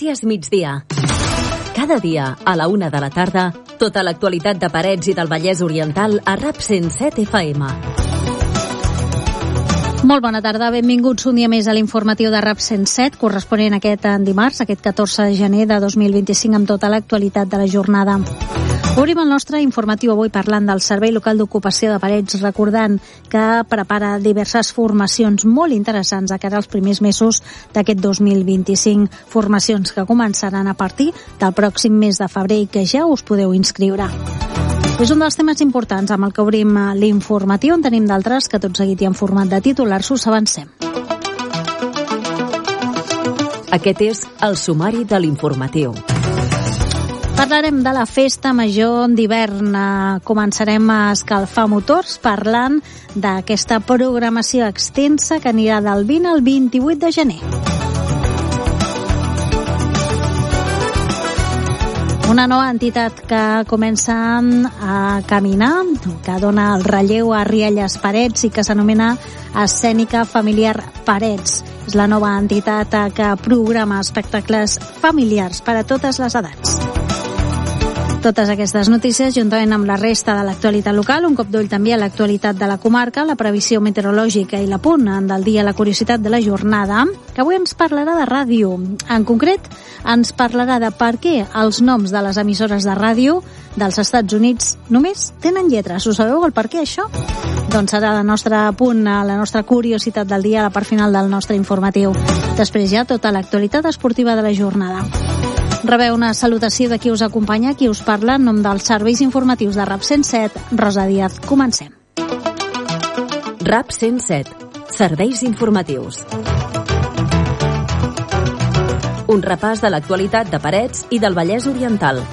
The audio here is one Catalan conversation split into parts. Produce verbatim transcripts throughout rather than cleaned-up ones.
Notícies migdia. Cada dia, a la una de la tarda, tota l'actualitat de Parets i del Vallès Oriental a RAP cent set F M. Molt bona tarda, benvinguts un dia més a l'informatiu de RAP cent set, corresponent aquest dimarts, aquest catorze de gener de dos mil vint-i-cinc, amb tota l'actualitat de la jornada. Obrim el nostre informatiu avui parlant del Servei Local d'Ocupació de Parets, recordant que prepara diverses formacions molt interessants a cara als primers mesos d'aquest dos mil vint-i-cinc, formacions que començaran a partir del pròxim mes de febrer i que ja us podeu inscriure. És un dels temes importants amb el que obrim l'informatiu, en tenim d'altres que tot seguit i en format de titulars us avancem. Aquest és el sumari de l'informatiu. Parlarem de la festa major d'hivern. Començarem a escalfar motors parlant d'aquesta programació extensa que anirà del vint al vint-i-vuit de gener. Una nova entitat que comença a caminar, que dona el relleu a Rialles Parets i que s'anomena Escènica Familiar Parets. És la nova entitat que programa espectacles familiars per a totes les edats. Totes aquestes notícies, juntament amb la resta de l'actualitat local, un cop d'ull també a l'actualitat de la comarca, la previsió meteorològica i l'apunt del dia, la curiositat de la jornada, que avui ens parlarà de ràdio. En concret, ens parlarà de per què els noms de les emissores de ràdio dels Estats Units només tenen lletres. Ho sabeu el per què, això? Doncs serà el nostre punt, la nostra curiositat del dia, a la part final del nostre informatiu. Després ja tota l'actualitat esportiva de la jornada. Rebeu una salutació de qui us acompanya, qui us parla en nom dels serveis informatius de RAP cent set, Rosa Díaz. Comencem. RAP cent set, serveis informatius. Un repàs de l'actualitat de Parets i del Vallès Oriental.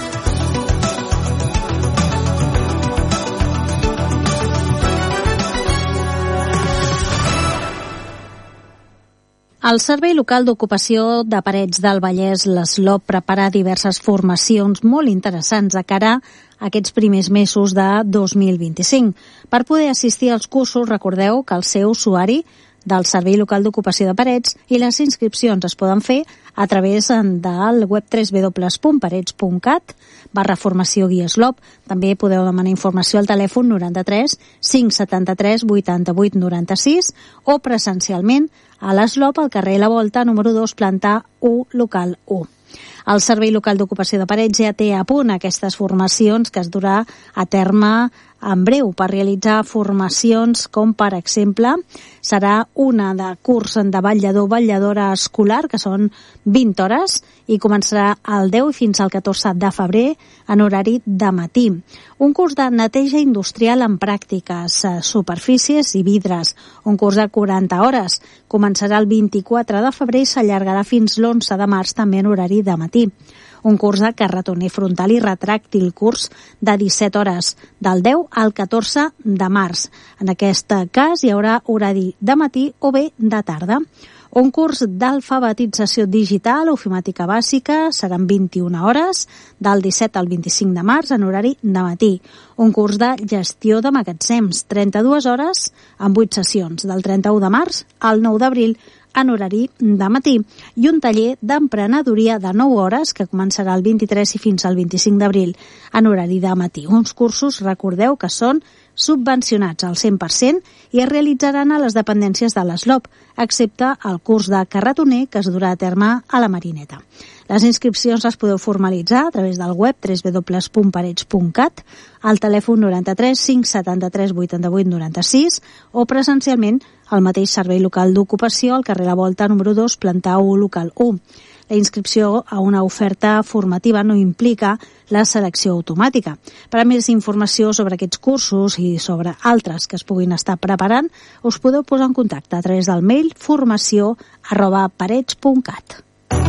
El Servei Local d'Ocupació de Parets del Vallès, l'ESLOP, prepara diverses formacions molt interessants a cara a aquests primers mesos de dos mil vint-i-cinc. Per poder assistir als cursos, recordeu que el seu usuari del Servei Local d'Ocupació de Parets i les inscripcions es poden fer a través del web w w w punt parets punt cat barra formació guia eslop. També podeu demanar informació al telèfon noranta-tres cinc setanta-tres vuitanta-vuit noranta-sis o presencialment a l'ESLOP al carrer La Volta, número dos, planta u, local u. El Servei Local d'Ocupació de Parets ja té a punt aquestes formacions que es durà a terme en breu per realitzar formacions com, per exemple, serà una de curs de vetllador-vetlladora escolar, que són vint hores, i començarà el deu fins al catorze de febrer en horari de matí. Un curs de neteja industrial en pràctiques, superfícies i vidres. Un curs de quaranta hores. Començarà el vint-i-quatre de febrer i s'allargarà fins l'onze de març, també en horari de matí. Un curs de carretoner frontal i retràctil, curs de disset hores, del deu al catorze de març. En aquest cas hi haurà horari de matí o bé de tarda. Un curs d'alfabetització digital, ofimàtica bàsica, seran vint-i-una hores, del disset al vint-i-cinc de març, en horari de matí. Un curs de gestió de magatzems, trenta-dues hores, amb vuit sessions, del trenta-u de març al nou d'abril, en horari de matí, i un taller d'emprenedoria de nou hores que començarà el vint-i-tres i fins al vint-i-cinc d'abril en horari de matí. Uns cursos, recordeu, que són subvencionats al cent per cent i es realitzaran a les dependències de l'ESLOP, excepte el curs de carretoner que es durà a terme a la Marineta. Les inscripcions les podeu formalitzar a través del web w w w punt parets punt cat, al telèfon noranta-tres cinc setanta-tres vuitanta-vuit noranta-sis o presencialment al mateix Servei Local d'Ocupació al carrer La Volta, número dos, planta u, local u. La inscripció a una oferta formativa no implica la selecció automàtica. Per a més informació sobre aquests cursos i sobre altres que es puguin estar preparant, us podeu posar en contacte a través del mail formació arroba parets punt cat.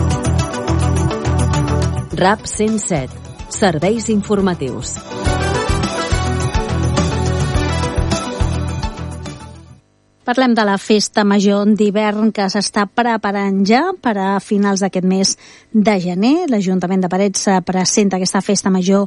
RAP cent set, serveis informatius. Parlem de la festa major d'hivern que s'està preparant ja per a finals d'aquest mes de gener. L'Ajuntament de Parets presenta aquesta festa major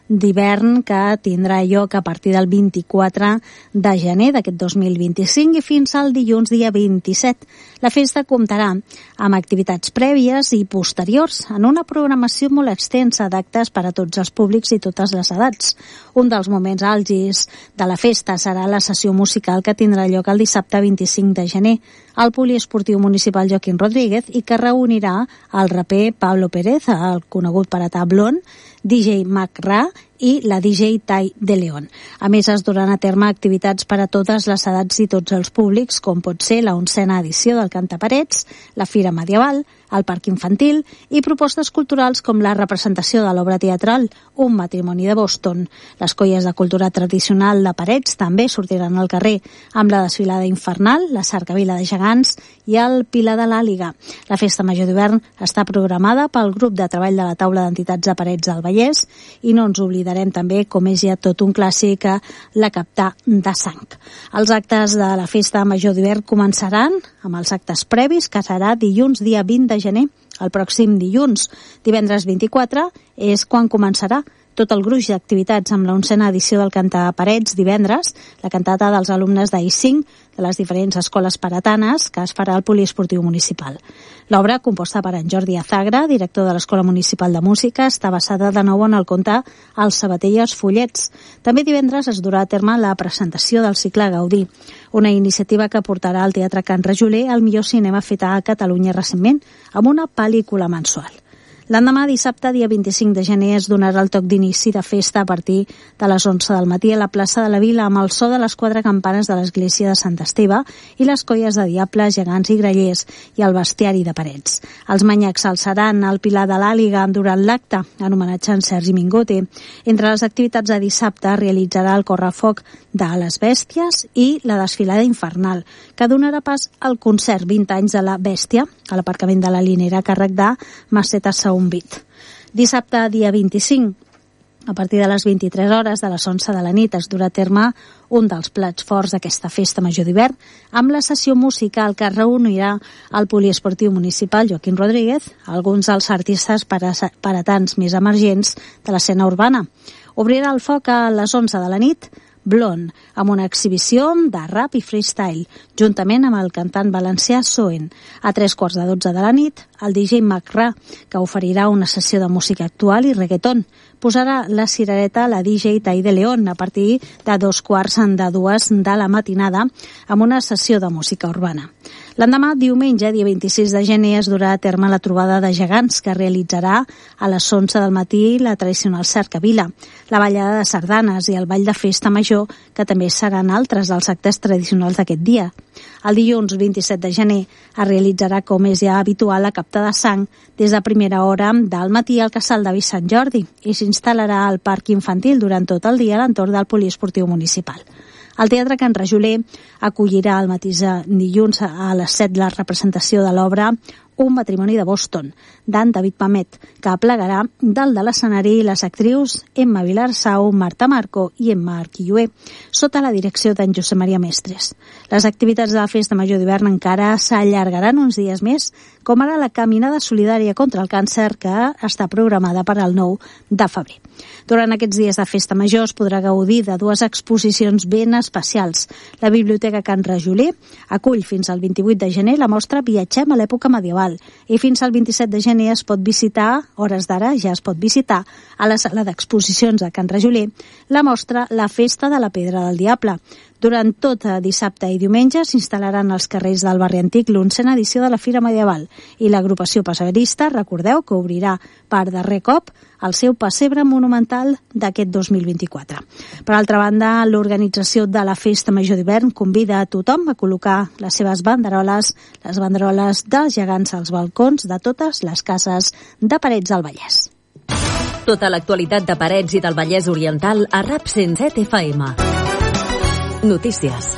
d'hivern que tindrà lloc a partir del vint-i-quatre de gener d'aquest dos mil vint-i-cinc i fins al dilluns dia vint-i-set. La festa comptarà amb activitats prèvies i posteriors en una programació molt extensa d'actes per a tots els públics i totes les edats. Un dels moments àlgids de la festa serà la sessió musical que tindrà lloc el dissabte vint-i-cinc de gener al Poliesportiu Municipal Joaquín Rodríguez i que reunirà el raper Pablo Pérez, el conegut per a Tablón, D J Mac Ra i la D J Tai de León. A més, es duran a terme activitats per a totes les edats i tots els públics, com pot ser la onzena edició del Cantaparets, la Fira Medieval, el Parc Infantil i propostes culturals com la representació de l'obra teatral Un matrimoni de Boston. Les colles de cultura tradicional de Parets també sortiran al carrer amb la desfilada infernal, la cercavila de gegants i el Pilar de l'Àliga. La festa major d'hivern està programada pel grup de treball de la taula d'entitats de Parets del Vallès i no ens oblidarem també, com és ja tot un clàssic, la Captà de Sang. Els actes de la festa major d'hivern començaran amb els actes previs, que serà dilluns dia vint de gener, el pròxim dilluns. Divendres vint-i-quatre és quan començarà tot el gruix d'activitats amb l'onzena edició del Cantaparets divendres, la cantata dels alumnes d'A I cinc de les diferents escoles paretanes que es farà al Poliesportiu Municipal. L'obra, composta per en Jordi Azagra, director de l'Escola Municipal de Música, està basada de nou en el conte El sabater i els follets. També divendres es durà a terme la presentació del cicle Gaudí, una iniciativa que portarà al Teatre Can Rajoler el millor cinema fet a Catalunya recentment, amb una pel·lícula mensual. L'endemà, dissabte, dia vint-i-cinc de gener, es donarà el toc d'inici de festa a partir de les onze del matí a la plaça de la Vila amb el so de les quatre campanes de l'església de Sant Esteve i les colles de diables, gegants i grallers i el bestiari de Parets. Els manyacs alçaran el Pilar de l'Àliga durant l'acte en homenatge a en Sergi Mingote. Entre les activitats de dissabte realitzarà el correfoc de les bèsties i la desfilada infernal, que donarà pas al concert vint anys de la bèstia a l'aparcament de la Linera a càrrec de Maceta Saumbit. Dissabte, dia vint-i-cinc, a partir de les vint-i-tres hores de les onze de la nit es durà a terme un dels plats forts d'aquesta festa major d'hivern amb la sessió musical que reunirà al Poliesportiu Municipal Joaquín Rodríguez alguns dels artistes paretans més emergents de l'escena urbana. Obrirà el foc a les onze de la nit Blond, amb una exhibició de rap i freestyle, juntament amb el cantant valencià Soen. A tres quarts de dotze de la nit, el D J Mac Ra, que oferirà una sessió de música actual i reggaeton. Posarà la cirereta la D J Tai de León a partir de dos quarts de dues de la matinada amb una sessió de música urbana. L'endemà, diumenge, dia vint-i-sis de gener, es durà a terme la trobada de gegants que realitzarà a les onze del matí la tradicional cercavila, la ballada de sardanes i el ball de festa major, que també seran altres dels actes tradicionals d'aquest dia. El dilluns vint-i-set de gener es realitzarà, com és ja habitual, la Captà de Sang des de primera hora del matí al Casal d'Avi Sant Jordi i s'instal·larà al Parc Infantil durant tot el dia a l'entorn del Poliesportiu Municipal. El Teatre Can Rajoler acollirà el mateix dilluns a les set la representació de l'obra Un matrimoni de Boston, d'en David Pamet, que aplegarà dalt de l'escenari les actrius Emma Vilarsau, Marta Marco i Emma Arquilloé, sota la direcció d'en Josep Maria Mestres. Les activitats de la Festa Major d'hivern encara s'allargaran uns dies més, com ara la caminada solidària contra el càncer que està programada per al nou de febrer. Durant aquests dies de Festa Major es podrà gaudir de dues exposicions ben especials. La Biblioteca Can Rajoler acull fins al vint-i-vuit de gener la mostra Viatgem a l'època medieval i fins al vint-i-set de gener es pot visitar, hores d'ara ja es pot visitar, a la sala d'exposicions de Can Rajoler, la mostra La Festa de la Pedra del Diable. Durant tot dissabte i diumenge s'instal·laran als carrers del barri antic l'onzena edició de la Fira Medieval i l'agrupació pessebrista, recordeu que obrirà per darrer cop el seu pessebre monumental d'aquest dos mil vint-i-quatre. Per altra banda, l'organització de la Festa Major d'hivern convida a tothom a col·locar les seves banderoles, les banderoles dels gegants als balcons de totes les cases de Parets del Vallès. Tota l'actualitat de Parets i del Vallès Oriental a RAP cent set F M. Notícies.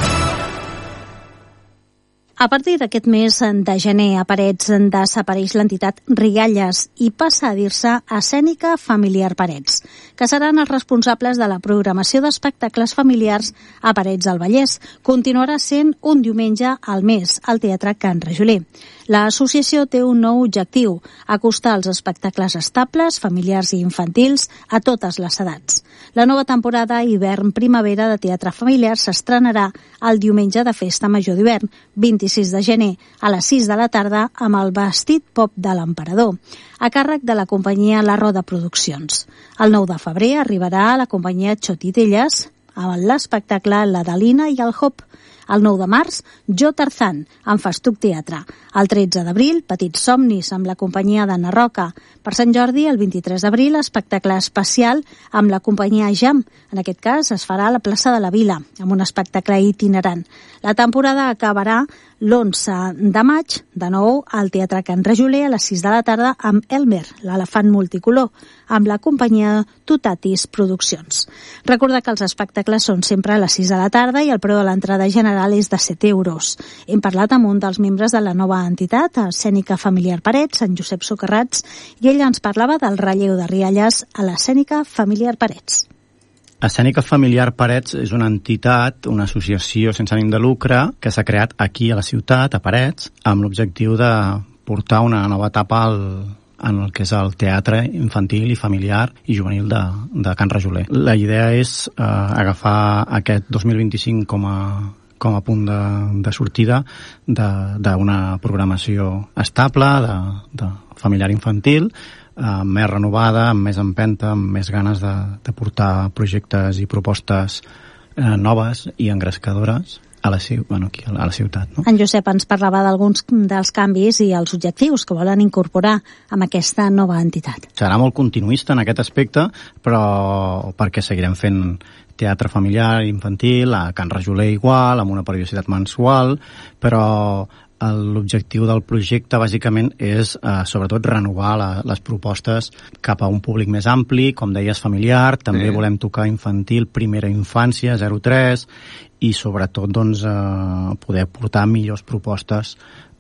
A partir d'aquest mes de gener a Parets desapareix l'entitat Rialles i passa a dir-se Escènica Familiar Parets, que seran els responsables de la programació d'espectacles familiars a Parets del Vallès. Continuarà sent un diumenge al mes al Teatre Can Rajoler. L'associació té un nou objectiu, acostar els espectacles estables, familiars i infantils a totes les edats. La nova temporada hivern-primavera de teatre familiar s'estrenarà el diumenge de Festa Major d'hivern, vint-i-sis de gener, a les sis de la tarda, amb el vestit pop de l'emperador, a càrrec de la companyia La Roda Produccions. El nou de febrer arribarà a la companyia Xotitelles amb l'espectacle L'Adalina i el Hop. El nou de març, Jo Tarzan, amb Festuc Teatre. El tretze d'abril, Petits Somnis, amb la companyia d'Anna Roca. Per Sant Jordi, el vint-i-tres d'abril, espectacle especial amb la companyia Jam. En aquest cas, es farà a la plaça de la Vila, amb un espectacle itinerant. La temporada acabarà l'onze de maig, de nou, al Teatre Can Rajoler, a les sis de la tarda, amb Elmer, l'elefant multicolor, amb la companyia Tutatis Produccions. Recorda que els espectacles són sempre a les sis de la tarda i el preu de l'entrada general és de set euros. Hem parlat amb un dels membres de la nova entitat, Escènica Familiar Parets, en Josep Socarrats, i ell ens parlava del relleu de Rialles a l'Escènica Familiar Parets. Escènica Familiar Parets és una entitat, una associació sense ànim de lucre que s'ha creat aquí a la ciutat, a Parets, amb l'objectiu de portar una nova etapa al, en el que és el teatre infantil i familiar i juvenil de, de Can Rajoler. La idea és eh, agafar aquest dos mil vint-i-cinc com a, com a punt de, de sortida d'una programació estable, de, de familiar infantil, Uh, més renovada, amb més empenta, amb més ganes de, de portar projectes i propostes uh, noves i engrescadores a la, bueno, aquí, a la ciutat. No? En Josep ens parlava d'alguns dels canvis i els objectius que volen incorporar amb aquesta nova entitat. Serà molt continuista en aquest aspecte, però perquè seguirem fent teatre familiar infantil, a Can Rajoler igual, amb una periodicitat mensual, però l'objectiu del projecte bàsicament és eh, sobretot renovar la, les propostes cap a un públic més ampli, com deies, familiar. També sí. Volem tocar infantil, primera infància, zero tres, i sobretot doncs, eh, poder portar millors propostes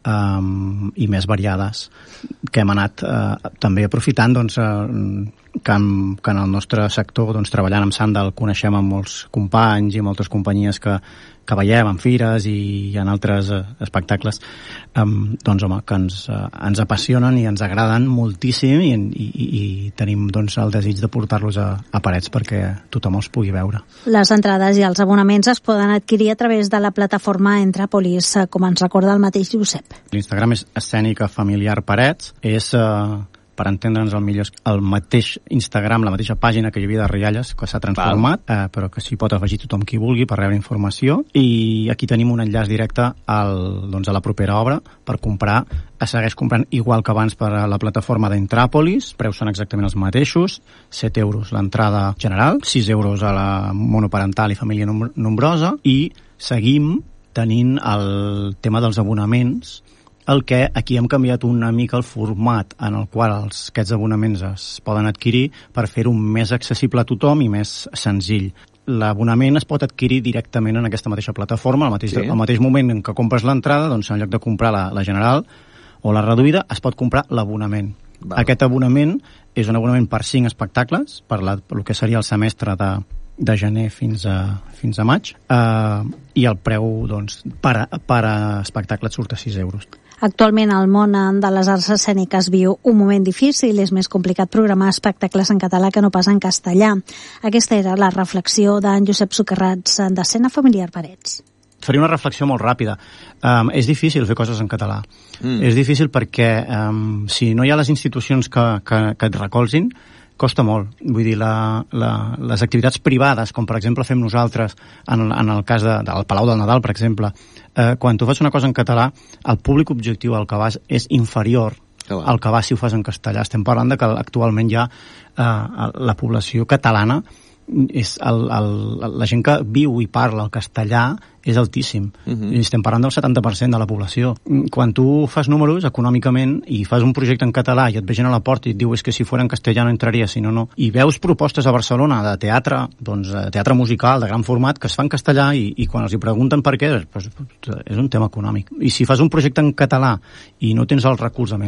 um, i més variades, que hem anat eh, també aprofitant doncs, eh, que, en, que en el nostre sector, doncs, treballant amb Sandal, coneixem amb molts companys i moltes companyies que que veiem en fires i en altres eh, espectacles, um, doncs, home, que ens, eh, ens apassionen i ens agraden moltíssim i, i, i tenim doncs, el desig de portar-los a, a Parets perquè tothom els pugui veure. Les entrades i els abonaments es poden adquirir a través de la plataforma Entràpolis, com ens recorda el mateix Josep. L'Instagram és Escènica Familiar Parets, és... Eh, per entendre'ns el millor, el mateix Instagram, la mateixa pàgina que hi havia de Rialles, que s'ha transformat, eh, però que s'hi pot afegir tothom qui vulgui per rebre informació. I aquí tenim un enllaç directe al, doncs, a la propera obra per comprar. Es segueix comprant igual que abans per a la plataforma d'Entràpolis, preus són exactament els mateixos, set euros l'entrada general, sis euros a la monoparental i família nombrosa, i seguim tenint el tema dels abonaments, el que aquí hem canviat una mica el format en el qual els, aquests abonaments es poden adquirir per fer-ho més accessible a tothom i més senzill. L'abonament es pot adquirir directament en aquesta mateixa plataforma, al mateix, sí. al mateix moment en què compres l'entrada, doncs en lloc de comprar la, la general o la reduïda, es pot comprar l'abonament. Aquest abonament és un abonament per cinc espectacles, per, la, per el que seria el semestre de, de gener fins a, fins a maig, eh, i el preu doncs, per, per a espectacle et surt a sis euros. Actualment el món de les arts escèniques viu un moment difícil, és més complicat programar espectacles en català que no pas en castellà. Aquesta era la reflexió d'en Josep Socarrats d'Escena Familiar Parets. Faria una reflexió molt ràpida. Um, és difícil fer coses en català. Mm. És difícil perquè um, si no hi ha les institucions que, que, que et recolzin, costa molt. Vull dir, la, la, les activitats privades, com per exemple fem nosaltres en, en el cas de, del Palau del Nadal, per exemple, eh, quan tu fas una cosa en català, el públic objectiu al que vas és inferior oh, al que vas si ho fas en castellà. Estem parlant de que actualment ja eh, la població catalana és el, el, la gent que viu i parla el castellà és altíssim. Uh-huh. I estem parlant del setanta per cent de la població. Quan tu fas números econòmicament i fas un projecte en català i et ve gent a la porta i et diu és que si fos en castellà no entraria, si no, no. I veus propostes a Barcelona de teatre, doncs, teatre musical de gran format que es fa en castellà i, i quan els hi pregunten per què, doncs, és un tema econòmic. I si fas un projecte en català i no tens el recolzament,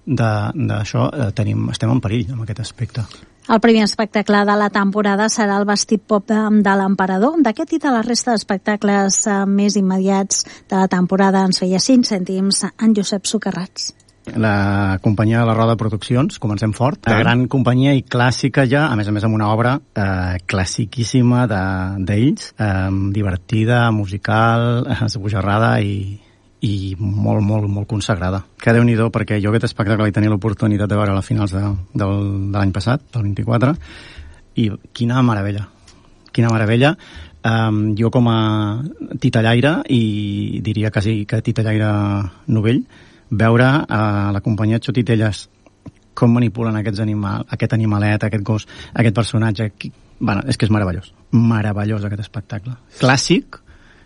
d'això, eh, tenim, estem en perill amb aquest aspecte. El primer espectacle de la temporada serà el vestit pop de, de l'Emperador. D'aquest i de la resta d'espectacles eh, més immediats de la temporada ens feia cinc cèntims en Josep Socarrats. La companyia de la Roda Produccions, comencem fort, la gran companyia i clàssica ja, a més a més amb una obra eh, classiquíssima d'ells, de, eh, divertida, musical, esbojarrada i, i molt, molt, molt consagrada. Que Déu-n'hi-do, perquè jo aquest espectacle vaig tenir l'oportunitat de veure a finals de, de, de l'any passat, del vint-i-quatre, i quina meravella, quina meravella. Um, jo com a titellaire, i diria quasi que titellaire novell, veure a la companyia Xotitelles com manipulen aquests animal, aquest animalet, aquest gos, aquest personatge. Bueno, és que és meravellós. Meravellós aquest espectacle. Clàssic,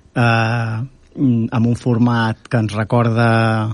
eh, amb un format que ens recorda,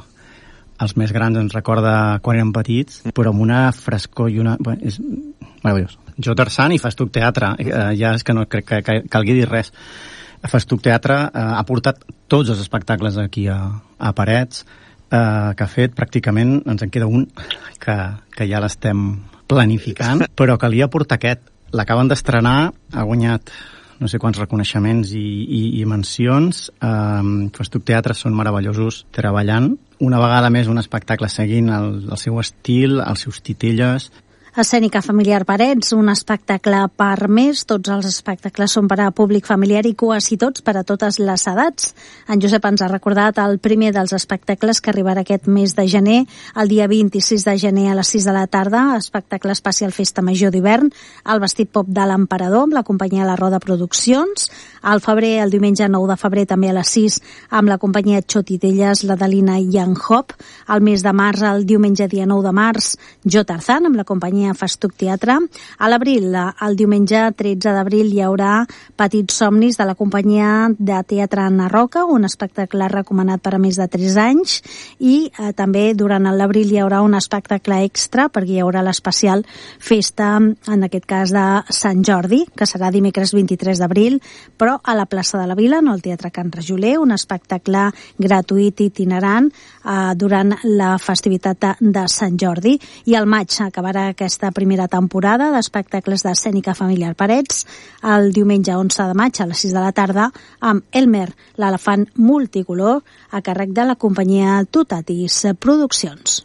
els més grans ens recorda quan érem petits, però amb una frescor i una... Bueno, és meravellós. Jo Tarzan i Festuc Teatre, eh, ja és que no crec que, que calgui dir res. Festuc Teatre eh, ha portat tots els espectacles aquí a, a Parets, eh, que ha fet pràcticament, ens en queda un que, que ja l'estem planificant, però calia portar aquest. L'acaben d'estrenar, ha guanyat no sé quants reconeixements i, i, i mencions. Um, Festuc Teatre són meravellosos treballant. Una vegada més un espectacle seguint el, el seu estil, els seus titelles. Escènica Familiar Parets, un espectacle per més. Tots els espectacles són per a públic familiar i quasi tots per a totes les edats. En Josep ens ha recordat el primer dels espectacles que arribarà aquest mes de gener, el dia vint-i-sis de gener a les sis de la tarda, espectacle especial Festa Major d'hivern, el vestit pop de l'Emperador amb la companyia La Roda Produccions. Al febrer, el diumenge nou de febrer, també a les sis, amb la companyia Xotitelles, la Dalina i en Hop. El mes de març, el diumenge dia nou de març, Jo Tarzan, amb la companyia Festuc Teatre. A l'abril, el diumenge tretze d'abril, hi haurà Petits Somnis de la companyia de teatre Anna Roca, un espectacle recomanat per a més de tres anys, i eh, també durant l'abril hi haurà un espectacle extra perquè hi haurà l'especial Festa, en aquest cas de Sant Jordi, que serà dimecres vint-i-tres d'abril, però a la plaça de la Vila, no al Teatre Can Rajoler, un espectacle gratuït i itinerant eh, durant la festivitat de, de Sant Jordi. I al maig acabarà aquesta aquesta primera temporada d'espectacles d'Escènica Familiar Parets el diumenge onze de maig a les sis de la tarda amb Elmer, l'elefant multicolor, a càrrec de la companyia Tutatis Produccions.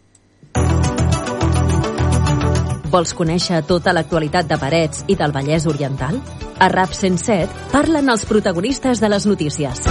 Vols conèixer tota l'actualitat de Parets i del Vallès Oriental? A RAP cent set parlen els protagonistes de les notícies.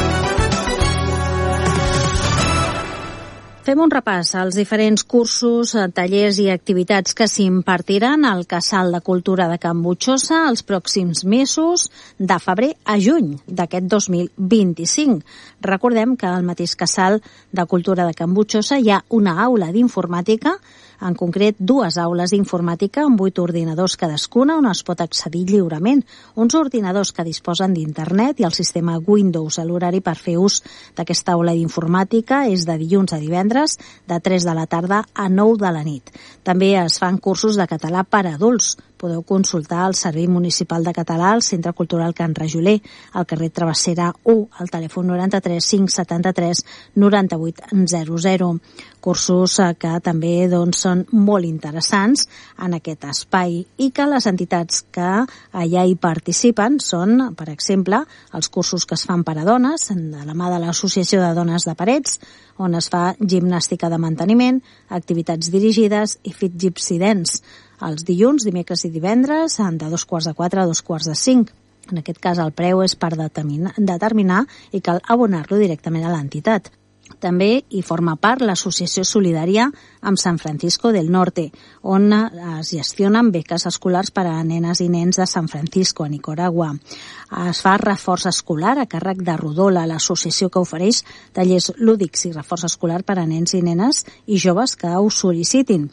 Fem un repàs als diferents cursos, tallers i activitats que s'impartiran al Casal de Cultura de Can Butxosa els pròxims mesos de febrer a juny d'aquest dos mil vint-i-cinc. Recordem que al mateix Casal de Cultura de Can Butxosa hi ha una aula d'informàtica, en concret dues aules d'informàtica amb vuit ordinadors cadascuna on es pot accedir lliurement. Uns ordinadors que disposen d'internet i el sistema Windows. L'horari per fer ús d'aquesta aula d'informàtica és de dilluns a divendres de tres de la tarda a nou de la nit. També es fan cursos de català per a adults. Podeu consultar el Servei Municipal de Català al Centre Cultural Can Rajoler, al carrer Travessera u, al telèfon noranta-tres cinc setanta-tres noranta-vuit zero zero. Cursos que també doncs, són molt interessants en aquest espai i que les entitats que allà hi participen són, per exemple, els cursos que es fan per a dones, de la mà de l'Associació de Dones de Parets, on es fa gimnàstica de manteniment, activitats dirigides i fit gypsy dance. Els dilluns, dimecres i divendres, de dos quarts de quatre a dos quarts de cinc. En aquest cas, el preu és per determinar, determinar i cal abonar-lo directament a l'entitat. També hi forma part l'Associació Solidària amb San Francisco del Norte, on es gestionen beques escolars per a nenes i nens de San Francisco, a Nicaragua. Es fa reforç escolar a càrrec de Rodola, l'associació que ofereix tallers lúdics i reforç escolar per a nens i nenes i joves que ho sol·licitin.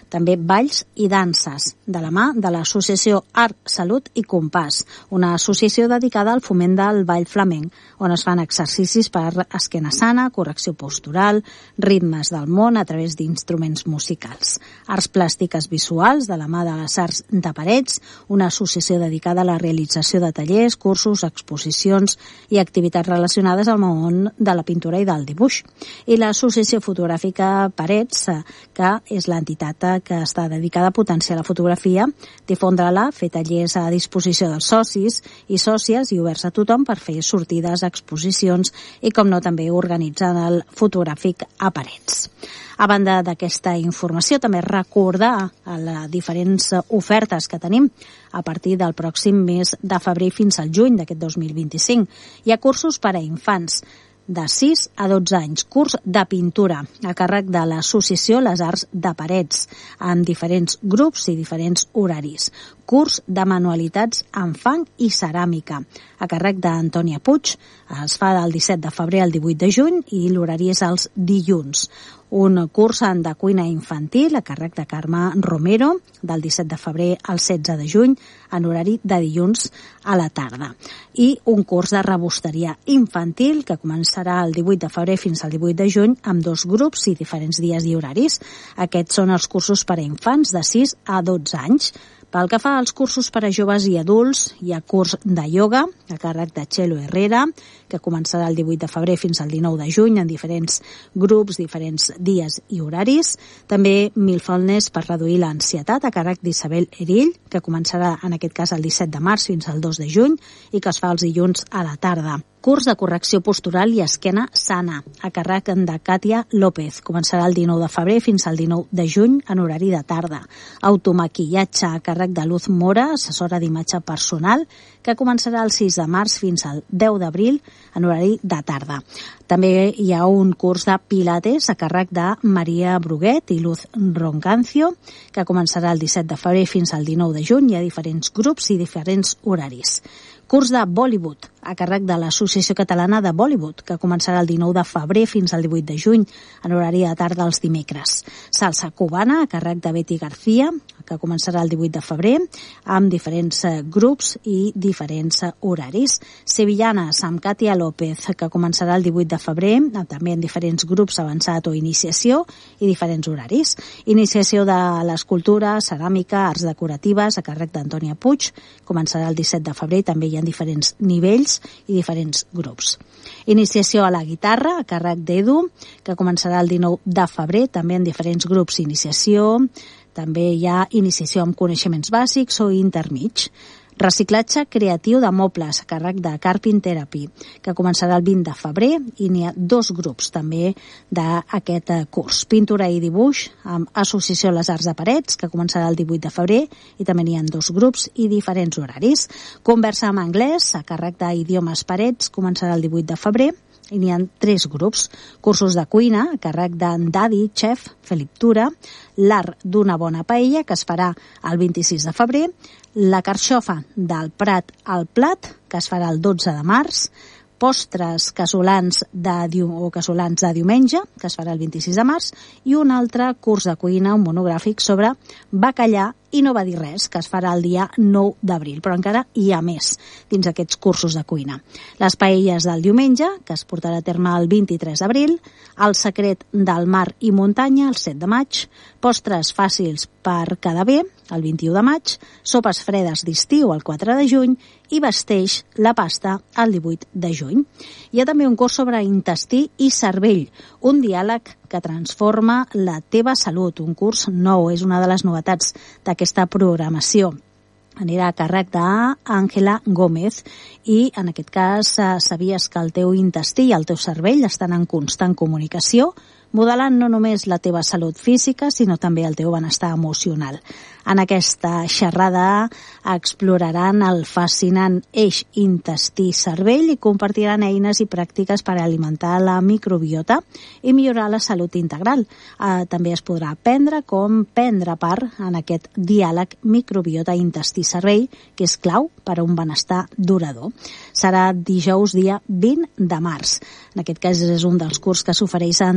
també balls i danses, de la mà de l'associació Art, Salut i Compàs, una associació dedicada al foment del ball flamenc, on es fan exercicis per esquena sana, correcció postural, ritmes del món a través d'instruments musicals. Arts plàstiques visuals, de la mà de les Arts de Parets, una associació dedicada a la realització de tallers, cursos, exposicions i activitats relacionades al món de la pintura i del dibuix. I l'associació fotogràfica Parets, que és l'entitat que està dedicada a potenciar la fotografia, difondre-la, fer tallers a disposició dels socis i sòcies i oberts a tothom per fer sortides, exposicions i, com no, també organitzant el fotogràfic a Parets. A banda d'aquesta informació, també recordar les diferents ofertes que tenim a partir del pròxim mes de febrer fins al juny d'aquest dos mil vint-i-cinc. Hi ha cursos per a infants de sis a dotze anys, curs de pintura a càrrec de l'associació Les Arts de Parets, amb diferents grups i diferents horaris. Curs de manualitats en fang i ceràmica, a càrrec d'Antònia Puig. Es fa del disset de febrer al divuit de juny i l'horari és els dilluns. Un curs de cuina infantil a càrrec de Carme Romero, del disset de febrer al setze de juny, en horari de dilluns a la tarda. I un curs de rebosteria infantil que començarà el divuit de febrer fins al divuit de juny amb dos grups i diferents dies i horaris. Aquests són els cursos per a infants de sis a dotze anys. Pel que fa als cursos per a joves i adults, hi ha curs de ioga a càrrec de Txelo Herrera, que començarà el divuit de febrer fins al dinou de juny en diferents grups, diferents dies i horaris. També mindfulness per reduir l'ansietat a càrrec d'Isabel Erill, que començarà en aquest cas el disset de març fins al dos de juny i que es fa els dilluns a la tarda. Curs de correcció postural i esquena sana, a càrrec de Katia López. Començarà el dinou de febrer fins al dinou de juny en horari de tarda. Automaquillatge a càrrec de Luz Mora, assessora d'imatge personal, que començarà el sis de març fins al deu d'abril en horari de tarda. També hi ha un curs de pilates a càrrec de Maria Bruguet i Luz Roncancio, que començarà el disset de febrer fins al dinou de juny. Hi ha diferents grups i diferents horaris. Curs de Bollywood, a càrrec de l'Associació Catalana de Bollywood, que començarà el dinou de febrer fins al divuit de juny, en horari de tarda els dimecres. Salsa cubana, a càrrec de Betty García, que començarà el divuit de febrer, amb diferents grups i diferents horaris. Sevillanes, amb Katia López, que començarà el divuit de febrer, també en diferents grups avançat o iniciació i diferents horaris. Iniciació de l'escultura, ceràmica, arts decoratives, a càrrec d'Antònia Puig, començarà el disset de febrer, també hi ha diferents nivells i diferents grups. Iniciació a la guitarra, a càrrec d'Edu, que començarà el dinou de febrer, també en diferents grups. Iniciació, també hi ha iniciació amb coneixements bàsics o intermig. Reciclatge creatiu de mobles, a càrrec de Carpin Therapy, que començarà el vint de febrer i n'hi ha dos grups també d'aquest curs. Pintura i dibuix amb Associació Les Arts de Parets, que començarà el divuit de febrer i també n'hi ha dos grups i diferents horaris. Conversa en anglès, a càrrec d'Idiomes Parets, començarà el divuit de febrer i n'hi ha tres grups. Cursos de cuina, a càrrec d'en Daddy, chef, Felip Tura, l'art d'una bona paella, que es farà el vint-i-sis de febrer, la carxofa del Prat al Plat, que es farà el dotze de març, postres casolans de, diu, o casolans de diumenge, que es farà el vint-i-sis de març, i un altre curs de cuina, un monogràfic sobre bacallà i no va dir res, que es farà el dia nou d'abril, però encara hi ha més dins aquests cursos de cuina. Les paelles del diumenge, que es portarà a terme el vint-i-tres d'abril, el secret del mar i muntanya, el set de maig, postres fàcils per quedar bé, el vint-i-u de maig, sopes fredes d'estiu, el quatre de juny, i vesteix la pasta el divuit de juny. Hi ha també un curs sobre intestí i cervell, un diàleg que transforma la teva salut, un curs nou, és una de les novetats d'aquesta programació. Anirà a càrrec d'Àngela Gómez i en aquest cas sabies que el teu intestí i el teu cervell estan en constant comunicació, modelant no només la teva salut física, sinó també el teu benestar emocional. En aquesta xerrada exploraran el fascinant eix intestí-cervell i compartiran eines i pràctiques per alimentar la microbiota i millorar la salut integral. Eh, també es podrà aprendre com prendre part en aquest diàleg microbiota-intestí-cervell, que és clau per a un benestar durador. Serà dijous dia vint de març. En aquest cas és un dels curs que s'ofereixen de forma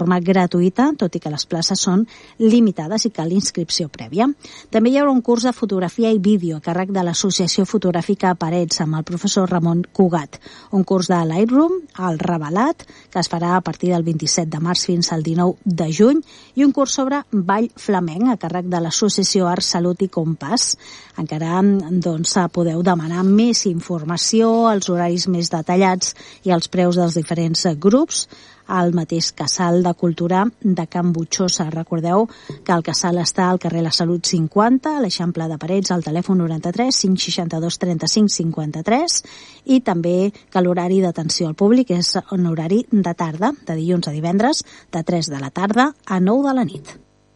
forma gratuïta, tot i que les places són limitades i cal inscripció prèvia. També hi haurà un curs de fotografia i vídeo a càrrec de l'Associació Fotogràfica Parets amb el professor Ramon Cugat, un curs de Lightroom, el Revelat, que es farà a partir del vint-i-set de març fins al dinou de juny, i un curs sobre ball flamenc a càrrec de l'Associació Art, Salut i Compàs. Encara doncs, podeu demanar més informació, els horaris més detallats i els preus dels diferents grups al mateix Casal de Cultura de Can Butxosa. Recordeu que el Casal està al carrer La Salut cinquanta, a l'Eixample de Parets, al telèfon noranta-tres cinc seixanta-dos trenta-cinc cinquanta-tres, i també que l'horari d'atenció al públic és un horari de tarda, de dilluns a divendres, de tres de la tarda a nou de la nit.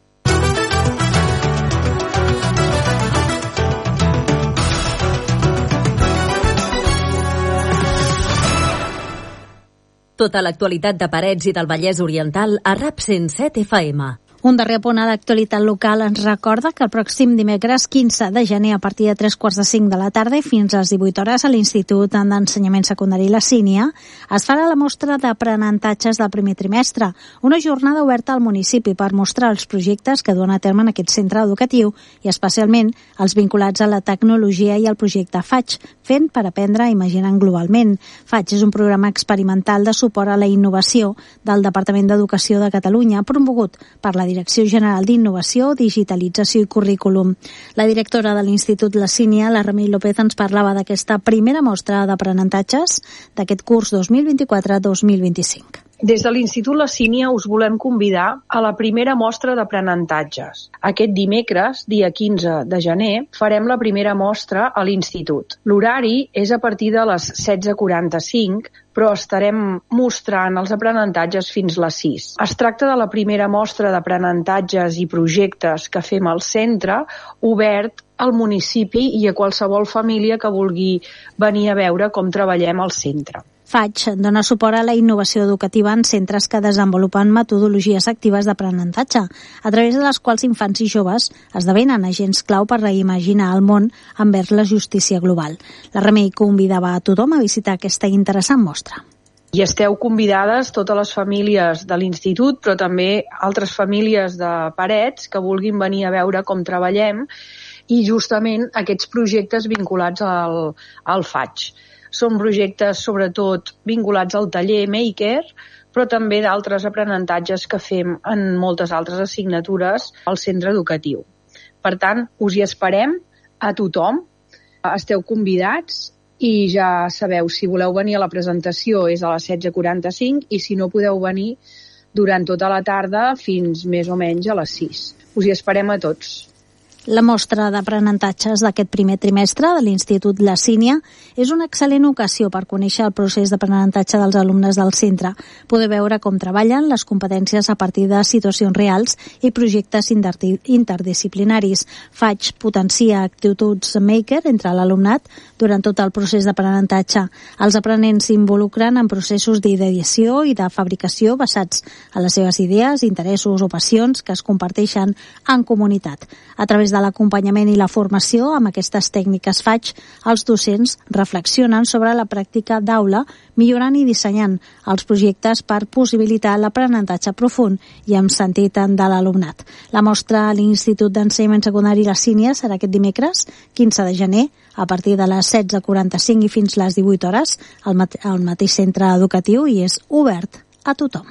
Tota l'actualitat de Parets i del Vallès Oriental a RAP cent set F M. Un darrer apunt a l'actualitat local ens recorda que el pròxim dimecres quinze de gener a partir de tres quarts de cinc de la tarda i fins a les divuit hores a l'Institut d'Ensenyament Secundari La Sínia es farà la mostra d'aprenentatges del primer trimestre, una jornada oberta al municipi per mostrar els projectes que duen a terme en aquest centre educatiu i especialment els vinculats a la tecnologia i al projecte F A G, fent per aprendre imaginant globalment. F A G és un programa experimental de suport a la innovació del Departament d'Educació de Catalunya, promogut per la Direcció General d'Innovació, Digitalització i Currículum. La directora de l'Institut La Sínia, la Remei López, ens parlava d'aquesta primera mostra d'aprenentatges d'aquest curs dos mil vint-i-quatre dos mil vint-i-cinc. Des de l'Institut La Sínia us volem convidar a la primera mostra d'aprenentatges. Aquest dimecres, dia quinze de gener, farem la primera mostra a l'Institut. L'horari és a partir de les setze quaranta-cinc, però estarem mostrant els aprenentatges fins les sis. Es tracta de la primera mostra d'aprenentatges i projectes que fem al centre, obert al municipi i a qualsevol família que vulgui venir a veure com treballem al centre. F A G dona suport a la innovació educativa en centres que desenvolupen metodologies actives d'aprenentatge, a través de les quals infants i joves esdevenen agents clau per reimaginar el món envers la justícia global. La Remei convidava a tothom a visitar aquesta interessant mostra. I esteu convidades totes les famílies de l'Institut, però també altres famílies de Parets que vulguin venir a veure com treballem i justament aquests projectes vinculats al, al F A G. Són projectes sobretot vinculats al taller Maker, però també d'altres aprenentatges que fem en moltes altres assignatures al centre educatiu. Per tant, us hi esperem a tothom, esteu convidats i ja sabeu, si voleu venir a la presentació és a les setze quaranta-cinc i si no podeu venir durant tota la tarda fins més o menys a les sis. Us hi esperem a tots. La mostra d'aprenentatges d'aquest primer trimestre de l'Institut La Sínia és una excel·lent ocasió per conèixer el procés d'aprenentatge dels alumnes del centre, poder veure com treballen les competències a partir de situacions reals i projectes interdisciplinaris. F A G potencia actituds maker entre l'alumnat durant tot el procés d'aprenentatge. Els aprenents s'involucren en processos d'ideació i de fabricació basats en les seves idees, interessos o passions que es comparteixen en comunitat. A través de l'acompanyament i la formació amb aquestes tècniques F A G, els docents reflexionen sobre la pràctica d'aula, millorant i dissenyant els projectes per possibilitar l'aprenentatge profund i amb sentit de l'alumnat. La mostra a l'Institut d'Ensenyament Secundari La Sínia serà aquest dimecres, quinze de gener, a partir de les setze quaranta-cinc i fins les divuit hores, al, mate- al mateix centre educatiu, i és obert a tothom.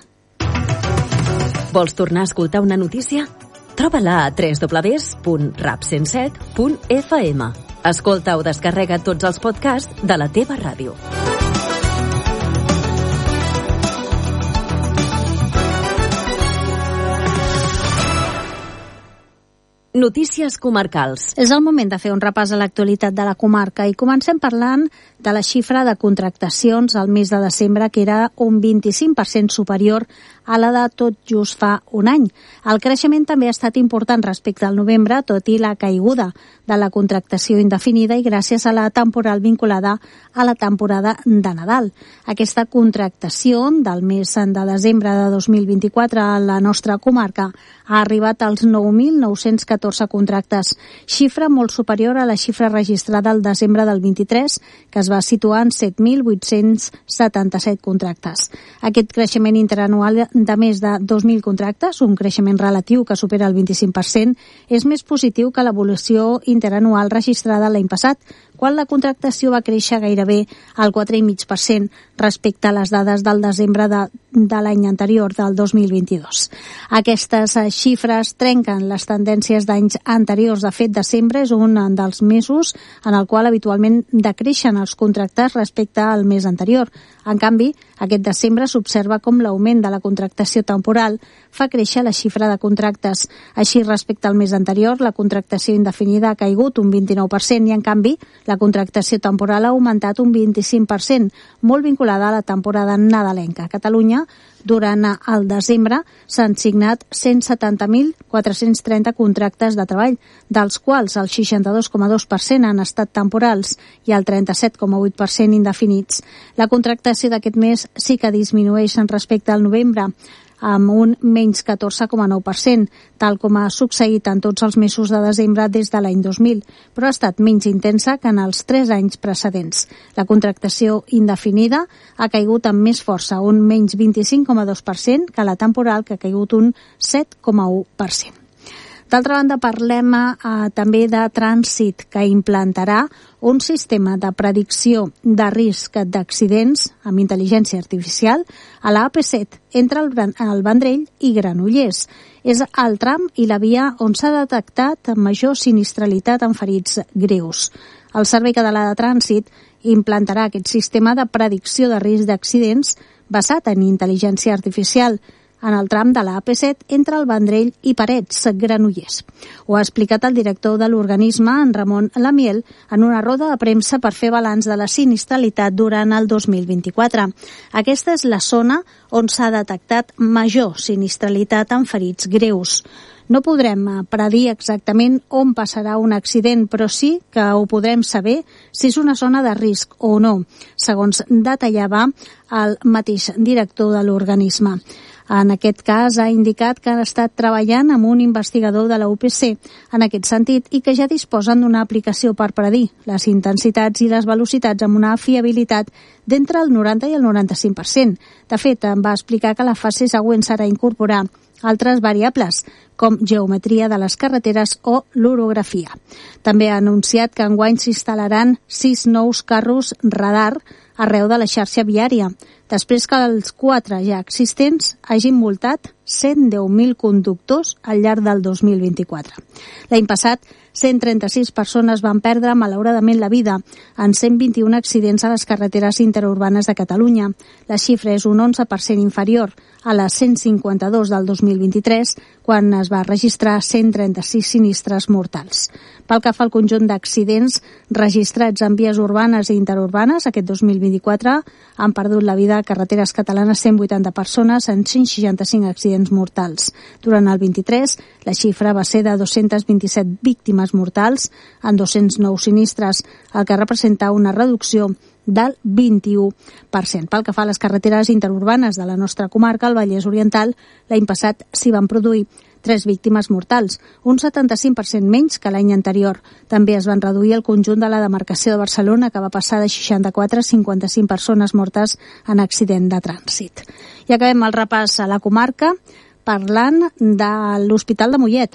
Vols tornar a escoltar una notícia? Troba-la a w w w punt rap cent set punt f m. Escolta o descarrega tots els podcasts de la teva ràdio. Notícies comarcals. És el moment de fer un repàs a l'actualitat de la comarca i comencem parlant de la xifra de contractacions al mes de desembre, que era un vint-i-cinc per cent superior a la de tot just fa un any. El creixement també ha estat important respecte al novembre, tot i la caiguda de la contractació indefinida i gràcies a la temporal vinculada a la temporada de Nadal. Aquesta contractació del mes de desembre de dos mil vint-i-quatre a la nostra comarca ha arribat als nou mil nou-cents catorze contractes, xifra molt superior a la xifra registrada al desembre del vint-i-tres, que es va situar en set mil vuit-cents setanta-set contractes. Aquest creixement interanual de més de dos mil contractes, un creixement relatiu que supera el vint-i-cinc per cent, és més positiu que l'evolució interanual registrada l'any passat, quan la contractació va créixer gairebé al quatre coma cinc per cent respecte a les dades del desembre de, de l'any anterior, del dos mil vint-i-dos. Aquestes xifres trenquen les tendències d'anys anteriors. De fet, desembre és un dels mesos en el qual habitualment decreixen els contractes respecte al mes anterior. En canvi, aquest desembre s'observa com l'augment de la contractació temporal fa créixer la xifra de contractes. Així, respecte al mes anterior, la contractació indefinida ha caigut un vint-i-nou per cent i, en canvi, la contractació temporal ha augmentat un vint-i-cinc per cent, molt vinculada a la temporada nadalenca. A Catalunya, durant el desembre, s'han signat cent setanta mil quatre-cents trenta contractes de treball, dels quals el seixanta-dos coma dos per cent han estat temporals i el trenta-set coma vuit per cent indefinits. La contractació d'aquest mes sí que disminueix respecte al novembre, amb un menys catorze coma nou per cent, tal com ha succeït en tots els mesos de desembre des de l'any dos mil, però ha estat menys intensa que en els tres anys precedents. La contractació indefinida ha caigut amb més força, un menys vint-i-cinc coma dos per cent, que la temporal, que ha caigut un set coma u per cent. D'altra banda, parlem eh, també de Trànsit, que implantarà un sistema de predicció de risc d'accidents amb intel·ligència artificial a la A P set entre el, el Vendrell i Granollers. És el tram i la via on s'ha detectat major sinistralitat en ferits greus. El Servei Català de Trànsit implantarà aquest sistema de predicció de risc d'accidents basat en intel·ligència artificial en el tram de la A P set entre el Vendrell i Parets, Granollers. Ho ha explicat el director de l'organisme, en Ramon Lamiel, en una roda de premsa per fer balanç de la sinistralitat durant el dos mil vint-i-quatre. Aquesta és la zona on s'ha detectat major sinistralitat en ferits greus. No podrem predir exactament on passarà un accident, però sí que ho podrem saber si és una zona de risc o no, segons detallava el mateix director de l'organisme. En aquest cas, ha indicat que han estat treballant amb un investigador de la U P C en aquest sentit i que ja disposen d'una aplicació per predir les intensitats i les velocitats amb una fiabilitat d'entre el noranta i el noranta-cinc per cent. De fet, em va explicar que la fase següent serà incorporar altres variables, com geometria de les carreteres o l'orografia. També ha anunciat que enguany s'instal·laran sis nous carros radar arreu de la xarxa viària, després que els quatre ja existents hagin multat cent deu mil conductors al llarg del dos mil vint-i-quatre. L'any passat, cent trenta-sis persones van perdre malauradament la vida en cent vint-i-un accidents a les carreteres interurbanes de Catalunya. La xifra és un onze per cent inferior a les cent cinquanta-dos del dos mil vint-i-tres, quan es va registrar cent trenta-sis sinistres mortals. Pel que fa al conjunt d'accidents registrats en vies urbanes i interurbanes, aquest dos mil vint-i-quatre han perdut la vida a carreteres catalanes cent vuitanta persones en cent seixanta-cinc accidents mortals. Durant el vint-i-tres, la xifra va ser de dos-centes vint-i-set víctimes mortals en dos-cents nou sinistres, el que representa una reducció del vint-i-u per cent. Pel que fa a les carreteres interurbanes de la nostra comarca, el Vallès Oriental, l'any passat s'hi van produir tres víctimes mortals, un setanta-cinc per cent menys que l'any anterior. També es van reduir el conjunt de la demarcació de Barcelona, que va passar de seixanta-quatre a cinquanta-cinc persones mortes en accident de trànsit. I acabem el repàs a la comarca parlant de l'Hospital de Mollet,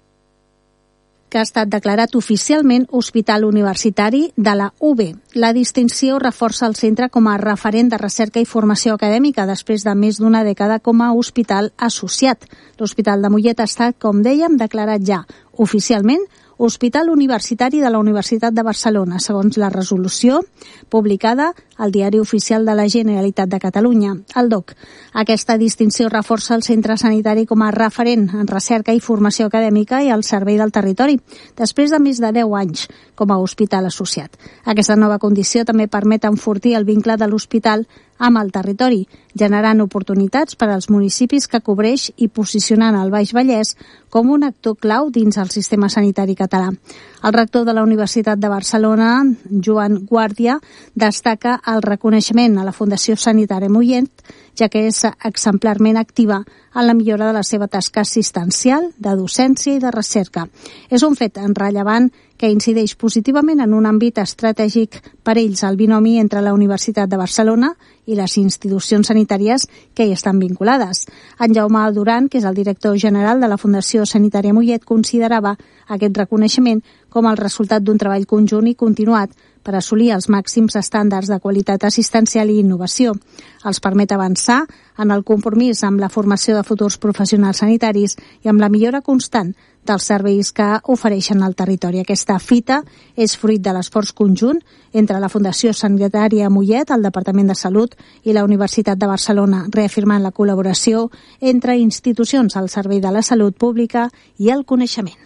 que ha estat declarat oficialment Hospital Universitari de la U B. La distinció reforça el centre com a referent de recerca i formació acadèmica després de més d'una dècada com a hospital associat. L'Hospital de Mollet ha estat, com dèiem, declarat ja oficialment Hospital Universitari de la Universitat de Barcelona, segons la resolució publicada al Diari Oficial de la Generalitat de Catalunya, el D O C. Aquesta distinció reforça el centre sanitari com a referent en recerca i formació acadèmica i al servei del territori, després de més de deu anys com a hospital associat. Aquesta nova condició també permet enfortir el vincle de l'hospital amb el territori, generant oportunitats per als municipis que cobreix i posicionant el Baix Vallès com un actor clau dins el sistema sanitari català. El rector de la Universitat de Barcelona, Joan Guàrdia, destaca el reconeixement a la Fundació Sanitària Mollet ja que és exemplarment activa en la millora de la seva tasca assistencial, de docència i de recerca. És un fet rellevant que incideix positivament en un àmbit estratègic per ells, el binomi entre la Universitat de Barcelona i les institucions sanitàries que hi estan vinculades. En Jaume Duran, que és el director general de la Fundació Sanitària Mollet, considerava aquest reconeixement com el resultat d'un treball conjunt i continuat per assolir els màxims estàndards de qualitat assistencial i innovació. Els permet avançar en el compromís amb la formació de futurs professionals sanitaris i amb la millora constant dels serveis que ofereixen al territori. Aquesta fita és fruit de l'esforç conjunt entre la Fundació Sanitària Mollet, el Departament de Salut i la Universitat de Barcelona, reafirmant la col·laboració entre institucions al servei de la salut pública i el coneixement.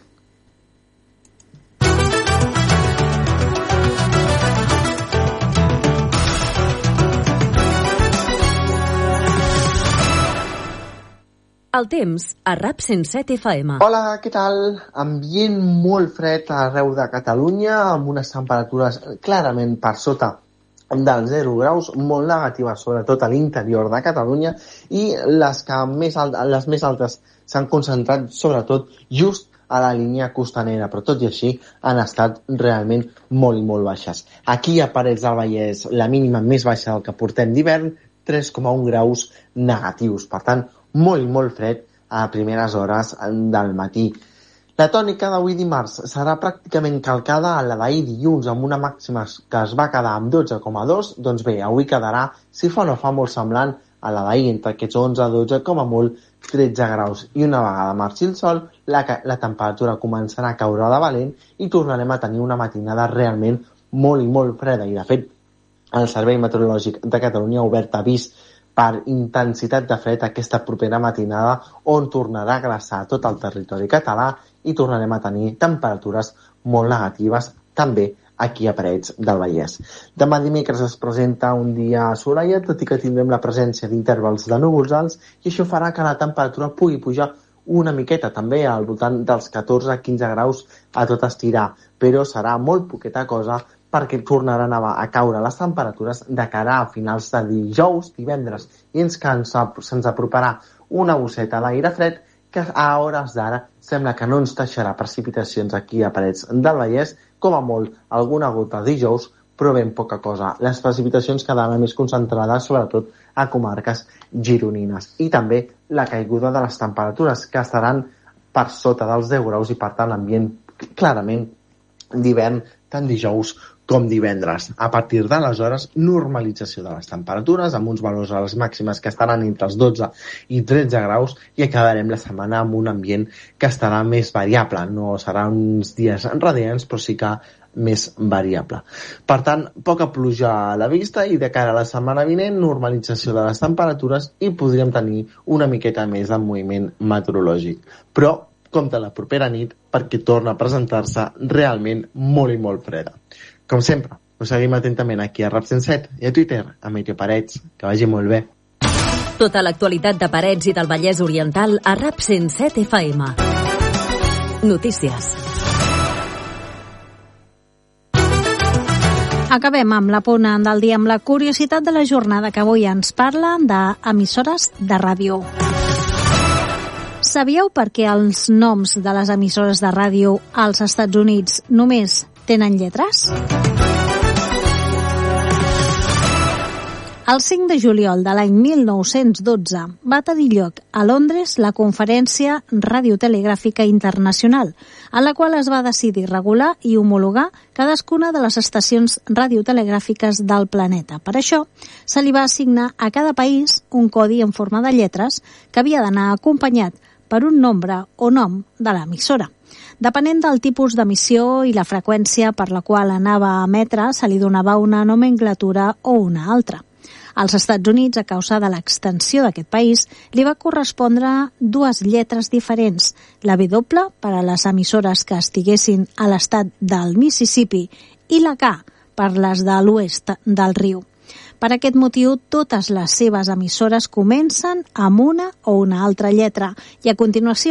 El temps a RAP cent set F M. Hola, què tal? Ambient molt fred arreu de Catalunya, amb unes temperatures clarament per sota dels zero graus, molt negatives, sobretot a l'interior de Catalunya, i les, que més alt, les més altes s'han concentrat sobretot just a la línia costanera, però tot i així han estat realment molt i molt baixes. Aquí a Parets del Vallès, la mínima més baixa del que portem d'hivern, tres coma un graus negatius. Per tant, molt i molt fred a primeres hores del matí. La tònica d'avui dimarts serà pràcticament calcada a la d'ahir dilluns, amb una màxima que es va quedar amb dotze coma dos. Doncs bé, avui quedarà, si fa o no fa, molt semblant a la d'ahir, entre aquests onze a dotze, com a molt tretze graus. I una vegada marxi el sol, la, la temperatura començarà a caure de valent i tornarem a tenir una matinada realment molt i molt freda. I, de fet, el Servei Meteorològic de Catalunya ha obert avís per intensitat de fred aquesta propera matinada, on tornarà a glaçar tot el territori català i tornarem a tenir temperatures molt negatives també aquí a Parets del Vallès. Demà dimecres es presenta un dia assolellat, tot i que tindrem la presència d'intervals de núvols alts, i això farà que la temperatura pugui pujar una miqueta, també al voltant dels catorze a quinze graus a tot estirar, però serà molt poqueta cosa perquè tornaran a caure les temperatures de cara a finals de dijous, divendres, i ens, se'ns aproparà una bosseta d'aire fred que a hores d'ara sembla que no ens deixarà precipitacions aquí a Parets del Vallès, com a molt alguna gota dijous, però ben poca cosa. Les precipitacions quedaran més concentrades sobretot a comarques gironines, i també la caiguda de les temperatures, que estaran per sota dels deu graus, i per tant l'ambient clarament d'hivern tant dijous com divendres. A partir d'aleshores, normalització de les temperatures, amb uns valors a les màximes que estaran entre els dotze i tretze graus, i acabarem la setmana amb un ambient que estarà més variable. No serà uns dies radiants, però sí que més variable. Per tant, poca pluja a la vista, i de cara a la setmana vinent, normalització de les temperatures, i podríem tenir una miqueta més de moviment meteorològic. Però compte la propera nit, perquè torna a presentar-se realment molt i molt freda. Com sempre, us seguim atentament aquí a RAP cent set i a Twitter, a Meteo Parets. Que vagi molt bé. Tota l'actualitat de Parets i del Vallès Oriental a RAP cent set F M. Notícies. Acabem amb la pona del dia amb la curiositat de la jornada, que avui ens parla d'emissores de ràdio. Sabíeu per què els noms de les emissores de ràdio als Estats Units només tenen lletres? El cinc de juliol de l'any mil nou-cents dotze va tenir lloc a Londres la Conferència Radiotelegràfica Internacional, en la qual es va decidir regular i homologar cadascuna de les estacions radiotelegràfiques del planeta. Per això, se li va assignar a cada país un codi en forma de lletres que havia d'anar acompanyat per un nombre o nom de l'emissora. Depenent del tipus d'emissió i la freqüència per la qual anava a emetre, se li donava una nomenclatura o una altra. Als Estats Units, a causa de l'extensió d'aquest país, li va correspondre dues lletres diferents, la W per a les emissores que estiguessin a l'estat del Mississippi i la K per les de l'oest del riu. Per aquest motiu, totes les seves emissores comencen amb una o una altra lletra i, a continuació,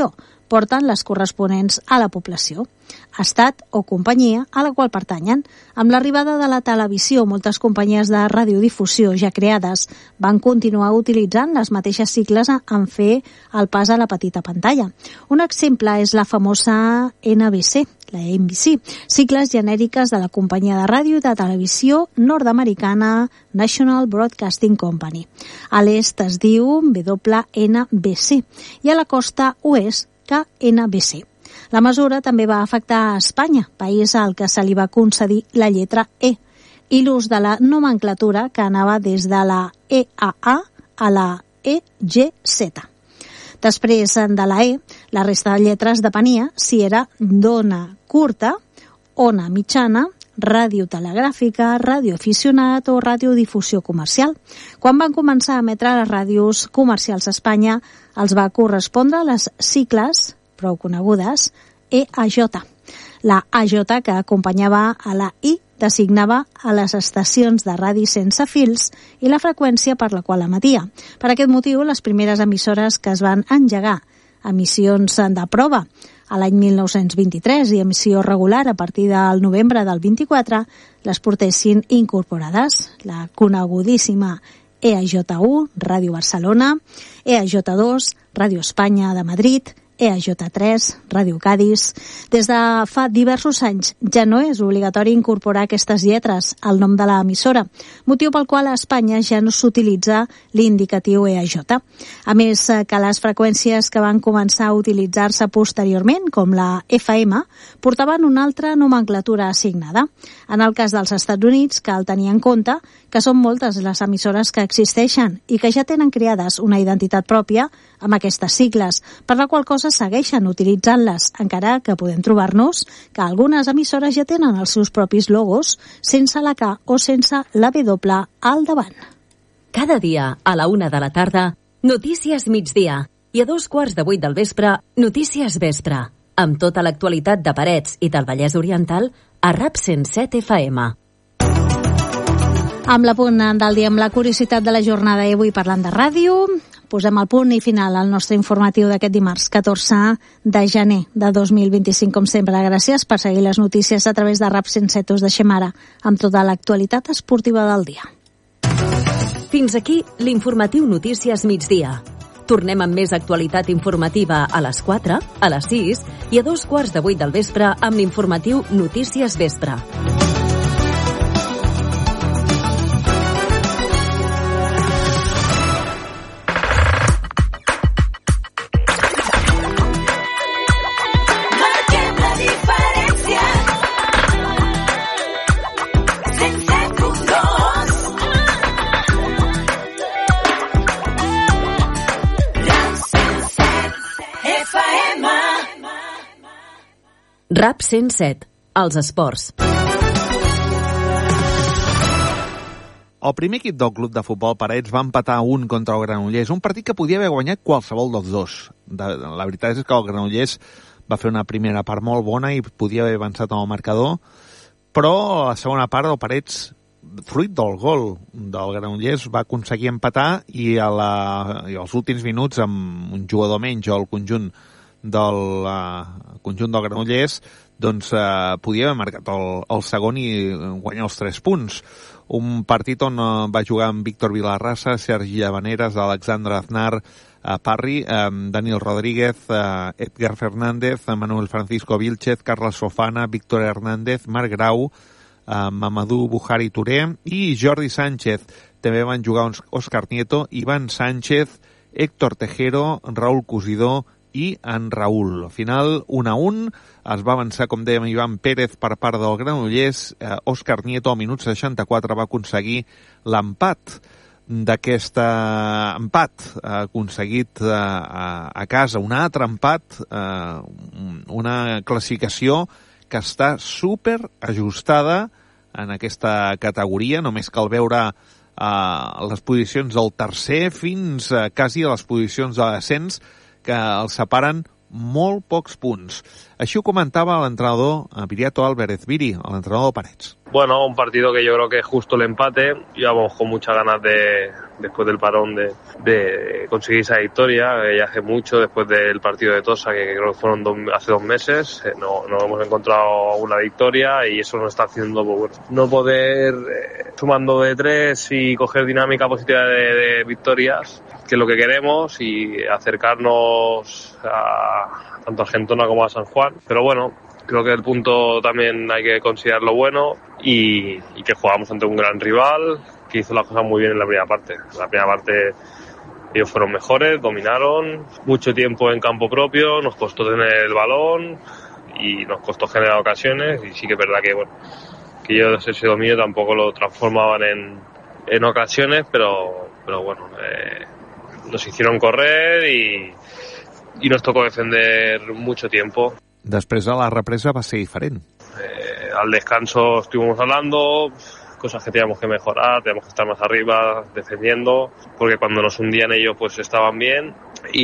porten les corresponents a la població, estat o companyia a la qual pertanyen. Amb l'arribada de la televisió, moltes companyies de radiodifusió ja creades van continuar utilitzant les mateixes sigles en fer el pas a la petita pantalla. Un exemple és la famosa N B C, la N B C, sigles genèriques de la companyia de ràdio i de televisió nord-americana National Broadcasting Company. A l'est es diu W N B C i a la costa oest K N B C. La mesura també va afectar a Espanya, país al que se li va concedir la lletra E, i l'ús de la nomenclatura que anava des de la E A A a la E G Z. Després de la E, la resta de lletres depenia si era d'ona curta, ona mitjana, radiotelegràfica, radioaficionat o radiodifusió comercial. Quan van començar a emetre les ràdios comercials a Espanya, els va correspondre les sigles prou conegudes E A J. La A J que acompanyava a la I designava a les estacions de radi sense fils i la freqüència per la qual emetia. Per aquest motiu, les primeres emissores que es van engegar, emissions de prova a l'any mil nou-cents vint-i-tres i emissió regular a partir del novembre del vint-i-quatre, les portessin incorporades. La conegudíssima E A J u, Ràdio Barcelona, E A J dos, Ràdio Espanya de Madrid, E A J tres, Ràdio Cadis. Des de fa diversos anys ja no és obligatori incorporar aquestes lletres al nom de l'emissora, motiu pel qual a Espanya ja no s'utilitza l'indicatiu E A J. A més que les freqüències que van començar a utilitzar-se posteriorment, com la F M, portaven una altra nomenclatura assignada. En el cas dels Estats Units, cal tenir en compte que són moltes les emissores que existeixen i que ja tenen creades una identitat pròpia amb aquestes sigles, per la qual cosa segueixen utilitzant-les, encara que podem trobar-nos que algunes emissores ja tenen els seus propis logos sense la K o sense la W al davant. Cada dia, a la una de la tarda, Notícies Migdia. I a dos quarts de vuit del vespre, Notícies Vespre. Amb tota l'actualitat de Parets i del Vallès Oriental a RAP cent set F M. Amb la punt del dia, amb la curiositat de la jornada i avui parlant de ràdio, posem el punt i final al nostre informatiu d'aquest dimarts, catorze de gener de dos mil vint-i-cinc. Com sempre, gràcies per seguir les notícies a través de RAP cent set. Us deixem ara amb tota l'actualitat esportiva del dia. Fins aquí l'informatiu Notícies Migdia. Tornem amb més actualitat informativa a les quatre, a les sis i a dos quarts de vuit del vespre amb l'informatiu Notícies Vespre. RAP cent set, els esports. El primer equip del club de futbol Parets va empatar un contra el Granollers, un partit que podia haver guanyat qualsevol dels dos. De, la veritat és que el Granollers va fer una primera part molt bona i podia haver avançat en el marcador, però a la segona part el Parets, fruit del gol del Granollers, va aconseguir empatar i, a la, i als últims minuts, amb un jugador menys al conjunt del uh, conjunt del Granollers, doncs uh, podia haver marcat el, el segon i guanyar els tres punts. Un partit on uh, va jugar amb Víctor Vilarrasa, Sergi Llavaneres, Alexandre Aznar, uh, Parri, um, Daniel Rodríguez, uh, Edgar Fernández, Manuel Francisco Vilchez, Carles Sofana, Víctor Hernández, Marc Grau, uh, Mamadou Buhari Touré i Jordi Sánchez. També van jugar Òscar Nieto, Ivan Sánchez, Héctor Tejero, Raúl Cosidó i en Raúl. Al final, un a un, es va avançar, com dèiem, Ivan Pérez per part del Granollers. Eh, Òscar Nieto, al minut seixanta-quatre, va aconseguir l'empat d'aquest empat eh, aconseguit eh, a, a casa. Un altre empat, eh, una classificació que està super ajustada en aquesta categoria. Només cal veure eh, les posicions del tercer fins eh, quasi a les posicions de descens, que els separen molt pocs punts. Així ho comentaba l'entrenador Viriato Álvarez Viri, l'entrenador de Parets. Bueno, un partido que yo creo que es justo el empate. Íbamos con muchas ganas de, después del parón de, de conseguir esa victoria. Eh, ya hace mucho, después del partido de Tosa, que creo que fueron dos, hace dos meses, eh, no, no hemos encontrado una victoria y eso nos está haciendo pues, bueno, no poder, eh, sumando de tres y coger dinámica positiva de, de victorias, que es lo que queremos, y acercarnos a tanto a Argentona como a San Juan. Pero bueno, creo que el punto también hay que considerarlo bueno y, y que jugamos ante un gran rival que hizo las cosas muy bien en la primera parte. En la primera parte ellos fueron mejores, dominaron mucho tiempo en campo propio, nos costó tener el balón y nos costó generar ocasiones, y sí que es verdad que bueno, que ellos ese dominio tampoco lo transformaban en, en ocasiones, pero, pero bueno, eh, nos hicieron correr y, y nos tocó defender mucho tiempo. Després de la represa va ser diferent. Eh, al descanso estuvimos hablando, cosas que teníamos que mejorar, teníamos que estar más arriba defendiendo, porque cuando nos hundían ellos pues estaban bien,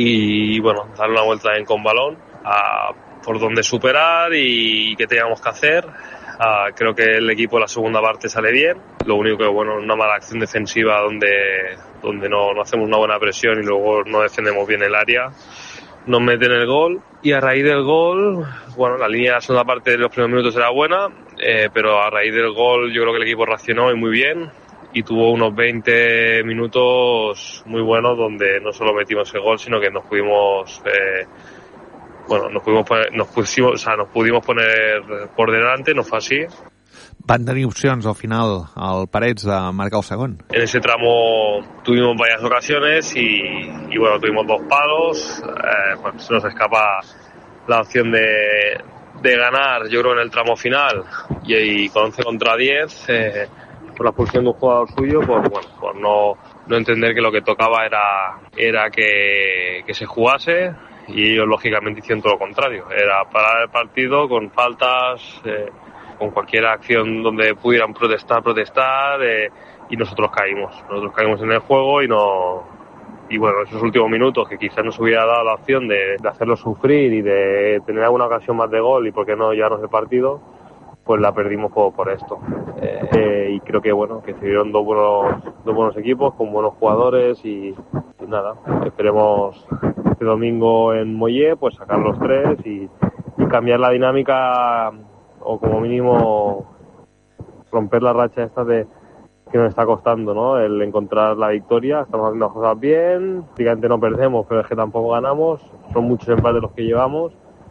y bueno, dar una vuelta en con balón a por dónde superar y qué teníamos que hacer. Uh, creo que el equipo en la segunda parte sale bien, lo único que bueno, una mala acción defensiva donde, donde no, no hacemos una buena presión y luego no defendemos bien el área, nos meten el gol, y a raíz del gol, bueno, la línea de la segunda parte de los primeros minutos era buena, eh, pero a raíz del gol yo creo que el equipo reaccionó y muy bien, y tuvo unos veinte minutos muy buenos donde no solo metimos el gol, sino que nos pudimos eh, bueno, nos pudimos poner, nos pusimos, o sea, nos pudimos poner por delante, no fue así. Van tenir opcions al final al Parets de marcar el segon. En ese tramo tuvimos varias ocasiones y, y bueno, tuvimos dos palos, eh, bueno, se nos escapa la opción de, de ganar, yo creo, en el tramo final, y, y con once contra diez, eh, por la expulsión de un jugador suyo, por, bueno, por no, no entender que lo que tocaba era, era que, que se jugase, y ellos lógicamente hicieron todo lo contrario, era parar el partido con faltas, eh, con cualquier acción donde pudieran protestar, protestar, eh, y nosotros caímos, nosotros caímos en el juego y no, y bueno, esos últimos minutos que quizás nos hubiera dado la opción de, de hacerlo sufrir y de tener alguna ocasión más de gol y por qué no llevarnos el partido, pues la perdimos por, por esto. Eh, eh, y creo que bueno, que se dieron dos buenos, dos buenos equipos con buenos jugadores y, y nada, esperemos este domingo en Mollé pues sacar los tres y, y cambiar la dinámica, o como mínimo romper la racha esta de que nos está costando, ¿no? El encontrar la victoria. Estamos haciendo las cosas bien, prácticamente no perdemos, pero es que tampoco ganamos, son muchos empates los que llevamos,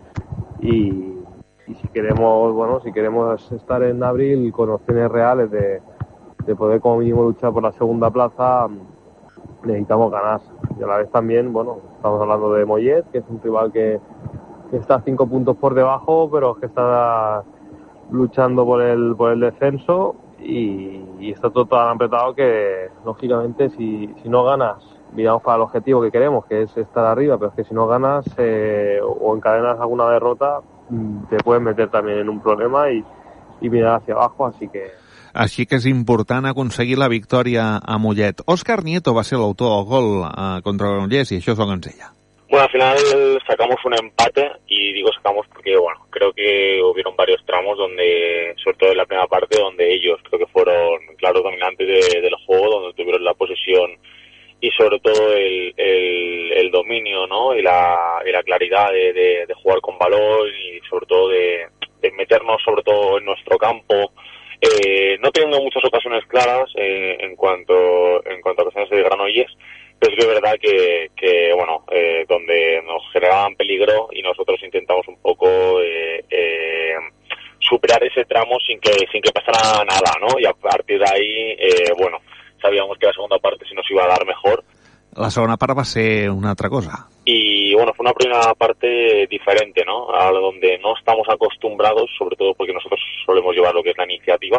y, y si queremos, bueno, si queremos estar en abril con opciones reales de, de poder como mínimo luchar por la segunda plaza, necesitamos ganar. Y a la vez también, bueno, estamos hablando de Mollet, que es un rival que, que está cinco puntos por debajo, pero es que está luchando por el por el descenso, y, y está todo tan apretado que lógicamente si, si no ganas, miramos para el objetivo que queremos, que es estar arriba, pero es que si no ganas eh, o encadenas alguna derrota, te puedes meter también en un problema y, y mirar hacia abajo, así que Així que és important aconseguir la victòria a Mollet. Òscar Nieto va ser l'autor del gol eh, contra Granollers, y això és lo que ens deia. Bueno, al final sacamos un empate, y digo sacamos porque, bueno, creo que hubieron varios tramos donde, sobre todo en la primera parte, donde ellos creo que fueron claros dominantes de, del juego, donde tuvieron la posesión y sobre todo el, el, el dominio, ¿no? Y la, y la claridad de, de, de jugar con balón y sobre todo de, de meternos sobre todo en nuestro campo, eh, no teniendo muchas ocasiones claras eh, en cuanto en cuanto a ocasiones de Granollers. Pero es que es verdad que, que bueno, eh, donde nos generaban peligro y nosotros intentamos un poco eh, eh, superar ese tramo sin que sin que pasara nada, ¿no? Y a partir de ahí, eh, bueno, sabíamos que la segunda parte sí nos iba a dar mejor. La segona part va ser una altra cosa. Y bueno, fue una primera parte diferente, ¿no? A donde no estamos acostumbrados, sobre todo porque nosotros solemos llevar lo que es la iniciativa.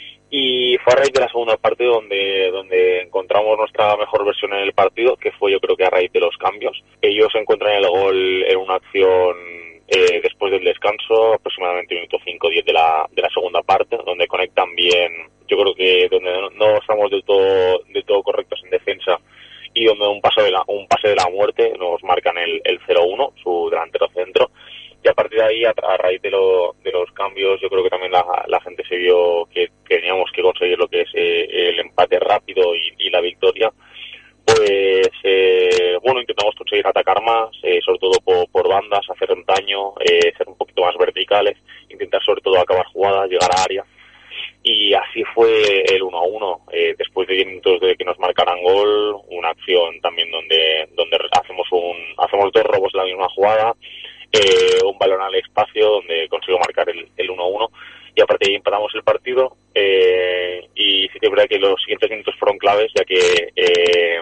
Y fue a raíz de la segunda parte donde donde encontramos nuestra mejor versión en el partido, que fue yo creo que a raíz de los cambios. Ellos encuentran el gol en una acción eh, después del descanso, aproximadamente minuto cinco diez de la de la segunda parte, donde conectan bien, yo creo que donde no, no estamos del todo del todo correctos en defensa, y donde un paso de la un pase de la muerte nos marcan el el cero uno, su delantero centro. Y a partir de ahí, a, a raíz de, lo, de los cambios, yo creo que también la, la gente se vio que teníamos que conseguir lo que es eh, el empate rápido y, y la victoria. nada, llegar a área. Y así fue el uno a uno. Eh, después de diez minutos de que nos marcaran gol, una acción también donde donde hacemos un hacemos dos robos en la misma jugada, eh, un balón al espacio donde consigo marcar el, el uno a uno, y a partir de ahí empatamos el partido. Eh, y sí que es verdad que los siguientes minutos fueron claves, ya que eh,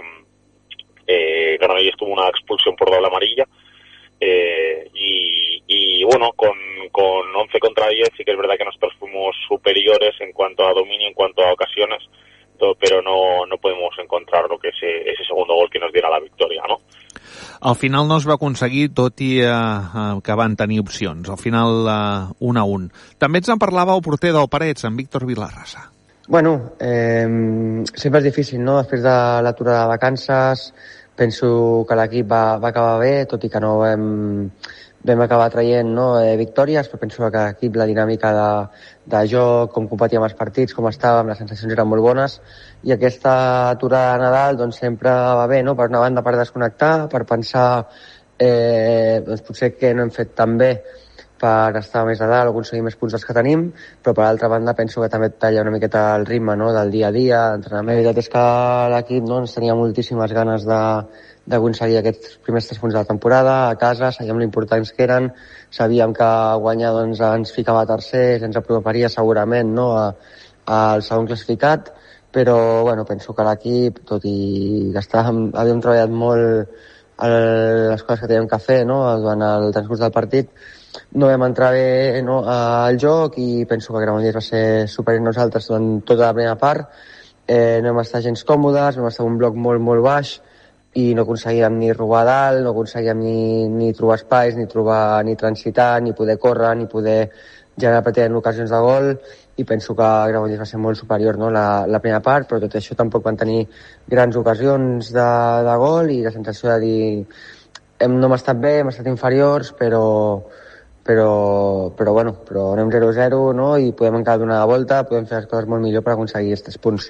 eh, Granollers tuvo una expulsión por doble amarilla. Eh, y, y bueno, con, con once contra diez sí que es verdad que nosotros fuimos superiores en cuanto a dominio, en cuanto a ocasiones, todo, pero no, no podemos encontrar lo que ese, ese segundo gol que nos diera la victòria, no? Al final no es va aconseguir, tot i eh, eh, que van tenir opcions. Al final, eh, un a un. També ens en parlava el porter del Parets, en Víctor Vilarrasa. Bueno, eh, sempre és difícil, no? Després de l'aturada de vacances, penso que l'equip va, va acabar bé, tot i que no vam, vam acabar traient, no, eh, victòries, però penso que l'equip, la dinàmica de, de joc, com competíem els partits, com estàvem, les sensacions eren molt bones, i aquesta aturada de Nadal doncs, sempre va bé, no? Per una banda, per desconnectar, per pensar eh, doncs, potser que no hem fet tan bé per estar més a dalt o aconseguir més punts dels que tenim, però per l'altra banda penso que també talla una miqueta el ritme, no?, del dia a dia, d'entrenament. La veritat és que l'equip, no, ens tenia moltíssimes ganes de, d'aconseguir aquests primers tres punts de la temporada a casa, sabíem l'importants que eren, sabíem que guanyar doncs, ens ficava a tercers, ens aproparia segurament, no?, a, al segon classificat, però bueno, penso que l'equip, tot i que estàvem, havíem treballat molt el, les coses que teníem que fer, no?, durant el transcurs del partit, no vam entrar bé, no, al joc, i penso que Granollers va ser superior a nosaltres durant tota la primera part. Eh, no vam estar gens còmodes, vam estar en un bloc molt, molt baix i no aconseguíem ni robar dalt, no aconseguíem ni, ni trobar espais, ni trobar ni transitar, ni poder córrer, ni poder generar pràcticament ocasions de gol, i penso que Granollers va ser molt superior, no, la, la primera part, però tot això tampoc van tenir grans ocasions de, de gol, i la sensació de dir hem, no hem estat bé, hem estat inferiors, però però, però bueno, però anem zero a zero, no?, i podem encara donar la volta, podem fer les coses molt millor per aconseguir aquests punts.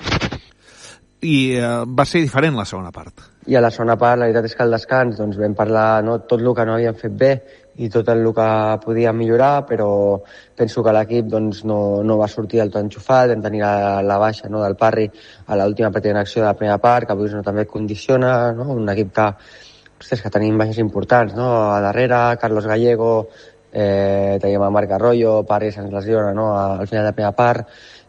I eh, va ser diferent la segona part. I a la segona part, la veritat és que al descans doncs, vam parlar, no, tot el que no havíem fet bé i tot el que podíem millorar, però penso que l'equip doncs, no, no va sortir del tot enxufat, vam tenir la, la baixa, no, del Parri a l'última partida en acció de la primera part, que avui no, també condiciona, no?, un equip que, ostres, que tenim baixes importants, no?, a darrere, Carlos Gallego, eh, teníem a Marc Arroyo, Parri se'ns lesiona, no?, al final de la primera part,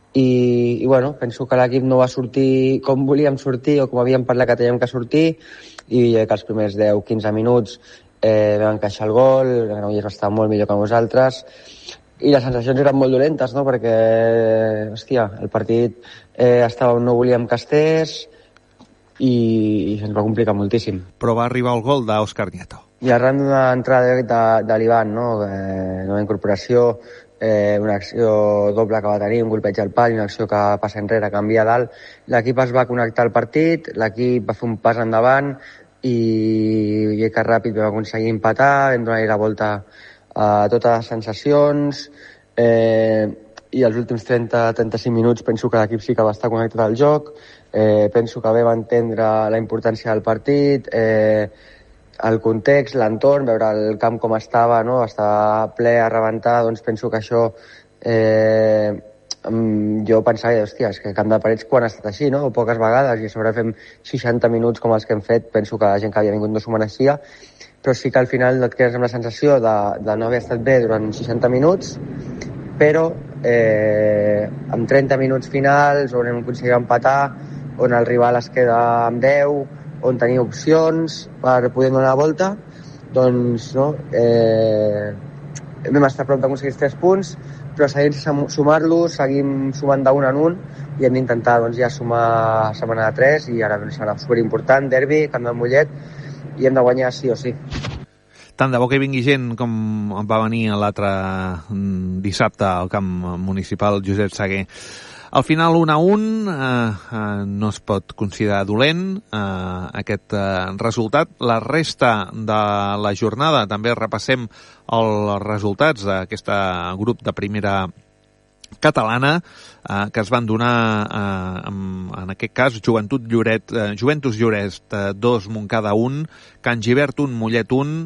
i, i bueno, penso que l'equip no va sortir com volíem sortir o com havíem parlat que teníem que sortir, i que els primers deu a quinze minuts eh, vam encaixar el gol, el Granollers va estar molt millor que nosaltres, i les sensacions eren molt dolentes, no?, perquè, hòstia, el partit eh, estava on no volíem que estés, i, i se'ns va complicar moltíssim. Però va arribar el gol d'Òscar Nieto. I arran d'una entrada de, de l'Ivan, no?, eh, nova incorporació, eh, una acció doble que va tenir, un golpeig al pal i una acció que passa enrere, canvia a dalt. L'equip es va connectar al partit, l'equip va fer un pas endavant i, i que ràpid vam aconseguir empatar, vam donar-hi la volta a totes les sensacions, eh, i els últims trenta a trenta-cinc minuts penso que l'equip sí que va estar connectat al joc, eh, penso que vam entendre la importància del partit, eh, el context, l'entorn, veure el camp com estava, no?, estava ple a rebentar, doncs penso que això eh, jo pensava, hòstia, és que Camp de Parets quan ha estat així, no?, poques vegades, i a sobre fem seixanta minuts com els que hem fet, penso que la gent que havia vingut no s'ho mereixia, però sí que al final no et quedes amb la sensació de, de no haver estat bé durant seixanta minuts, però eh, amb trenta minuts finals on hem aconseguit empatar, on el rival es queda amb deu, on tenia opcions per poder donar la volta, doncs no, eh, vam estar a prop d'aconseguir tres punts, però seguim sumar-los, seguim sumant d'un en un, i hem d'intentar doncs, ja sumar setmana de tres, i ara doncs, serà superimportant, derbi, Camp de Mollet, i hem de guanyar sí o sí. Tant de bo que vingui gent com va venir l'altre dissabte al camp municipal Josep Saguer. Al final, un a un, eh, eh, no es pot considerar dolent eh, aquest eh, resultat. La resta de la jornada, també repassem els resultats d'aquest grup de primera catalana eh, que es van donar, eh, en, en aquest cas, Joventut Lloret, eh, Juventus Lloret eh, dos, Montcada un, Can Givert un, Mollet un,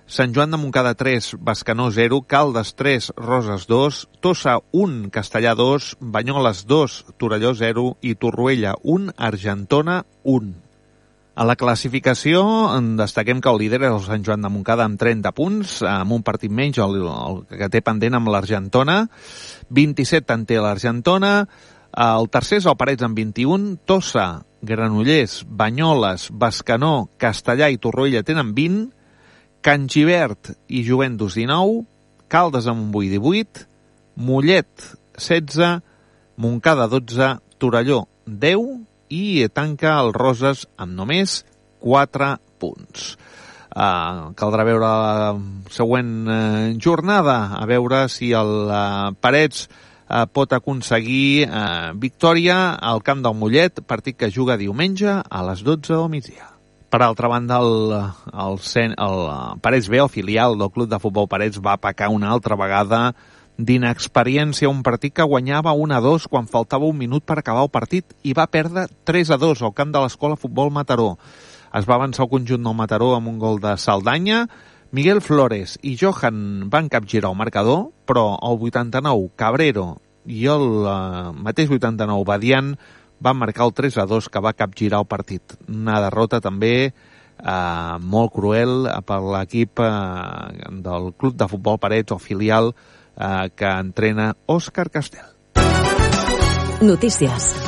Sant Joan de Montcada tres, Bescanó zero, Caldes tres, Roses dos, Tossa un, Castellà dos, Banyoles dos, Torelló zero i Torroella un, Argentona un. A la classificació destaquem que el líder és el Sant Joan de Montcada amb trenta punts, amb un partit menys, el, el que té pendent amb l'Argentona, vint-i-set en té l'Argentona, el tercer és el Parets amb vint-i-un, Tossa, Granollers, Banyoles, Bescanó, Castellà i Torroella tenen vint, Can Givert i Juventus dinou, Caldes amb un divuit, Mollet setze, Montcada dotze, Torelló deu i tanca el Roses amb només quatre punts. Uh, caldrà veure la següent uh, jornada, a veure si el uh, Parets uh, pot aconseguir uh, victòria al camp del Mollet, partit que juga diumenge a les dotze del migdia. Per altra banda, el, el, el, el Parets B, el filial del Club de Futbol Parets, va pecar una altra vegada d'inexperiència, un partit que guanyava un a dos quan faltava un minut per acabar el partit i va perdre tres a dos al camp de l'Escola Futbol Mataró. Es va avançar el conjunt del Mataró amb un gol de Saldanya. Miguel Flores i Johan van capgirar el marcador, però el vuitanta-nou Cabrero i el uh, mateix vuitanta-nou Badian van marcar el tres a dos que va capgirar el partit. Una derrota també eh, molt cruel per l'equip eh, del Club de Futbol Parets, o filial eh, que entrena Òscar Castel. Notícies.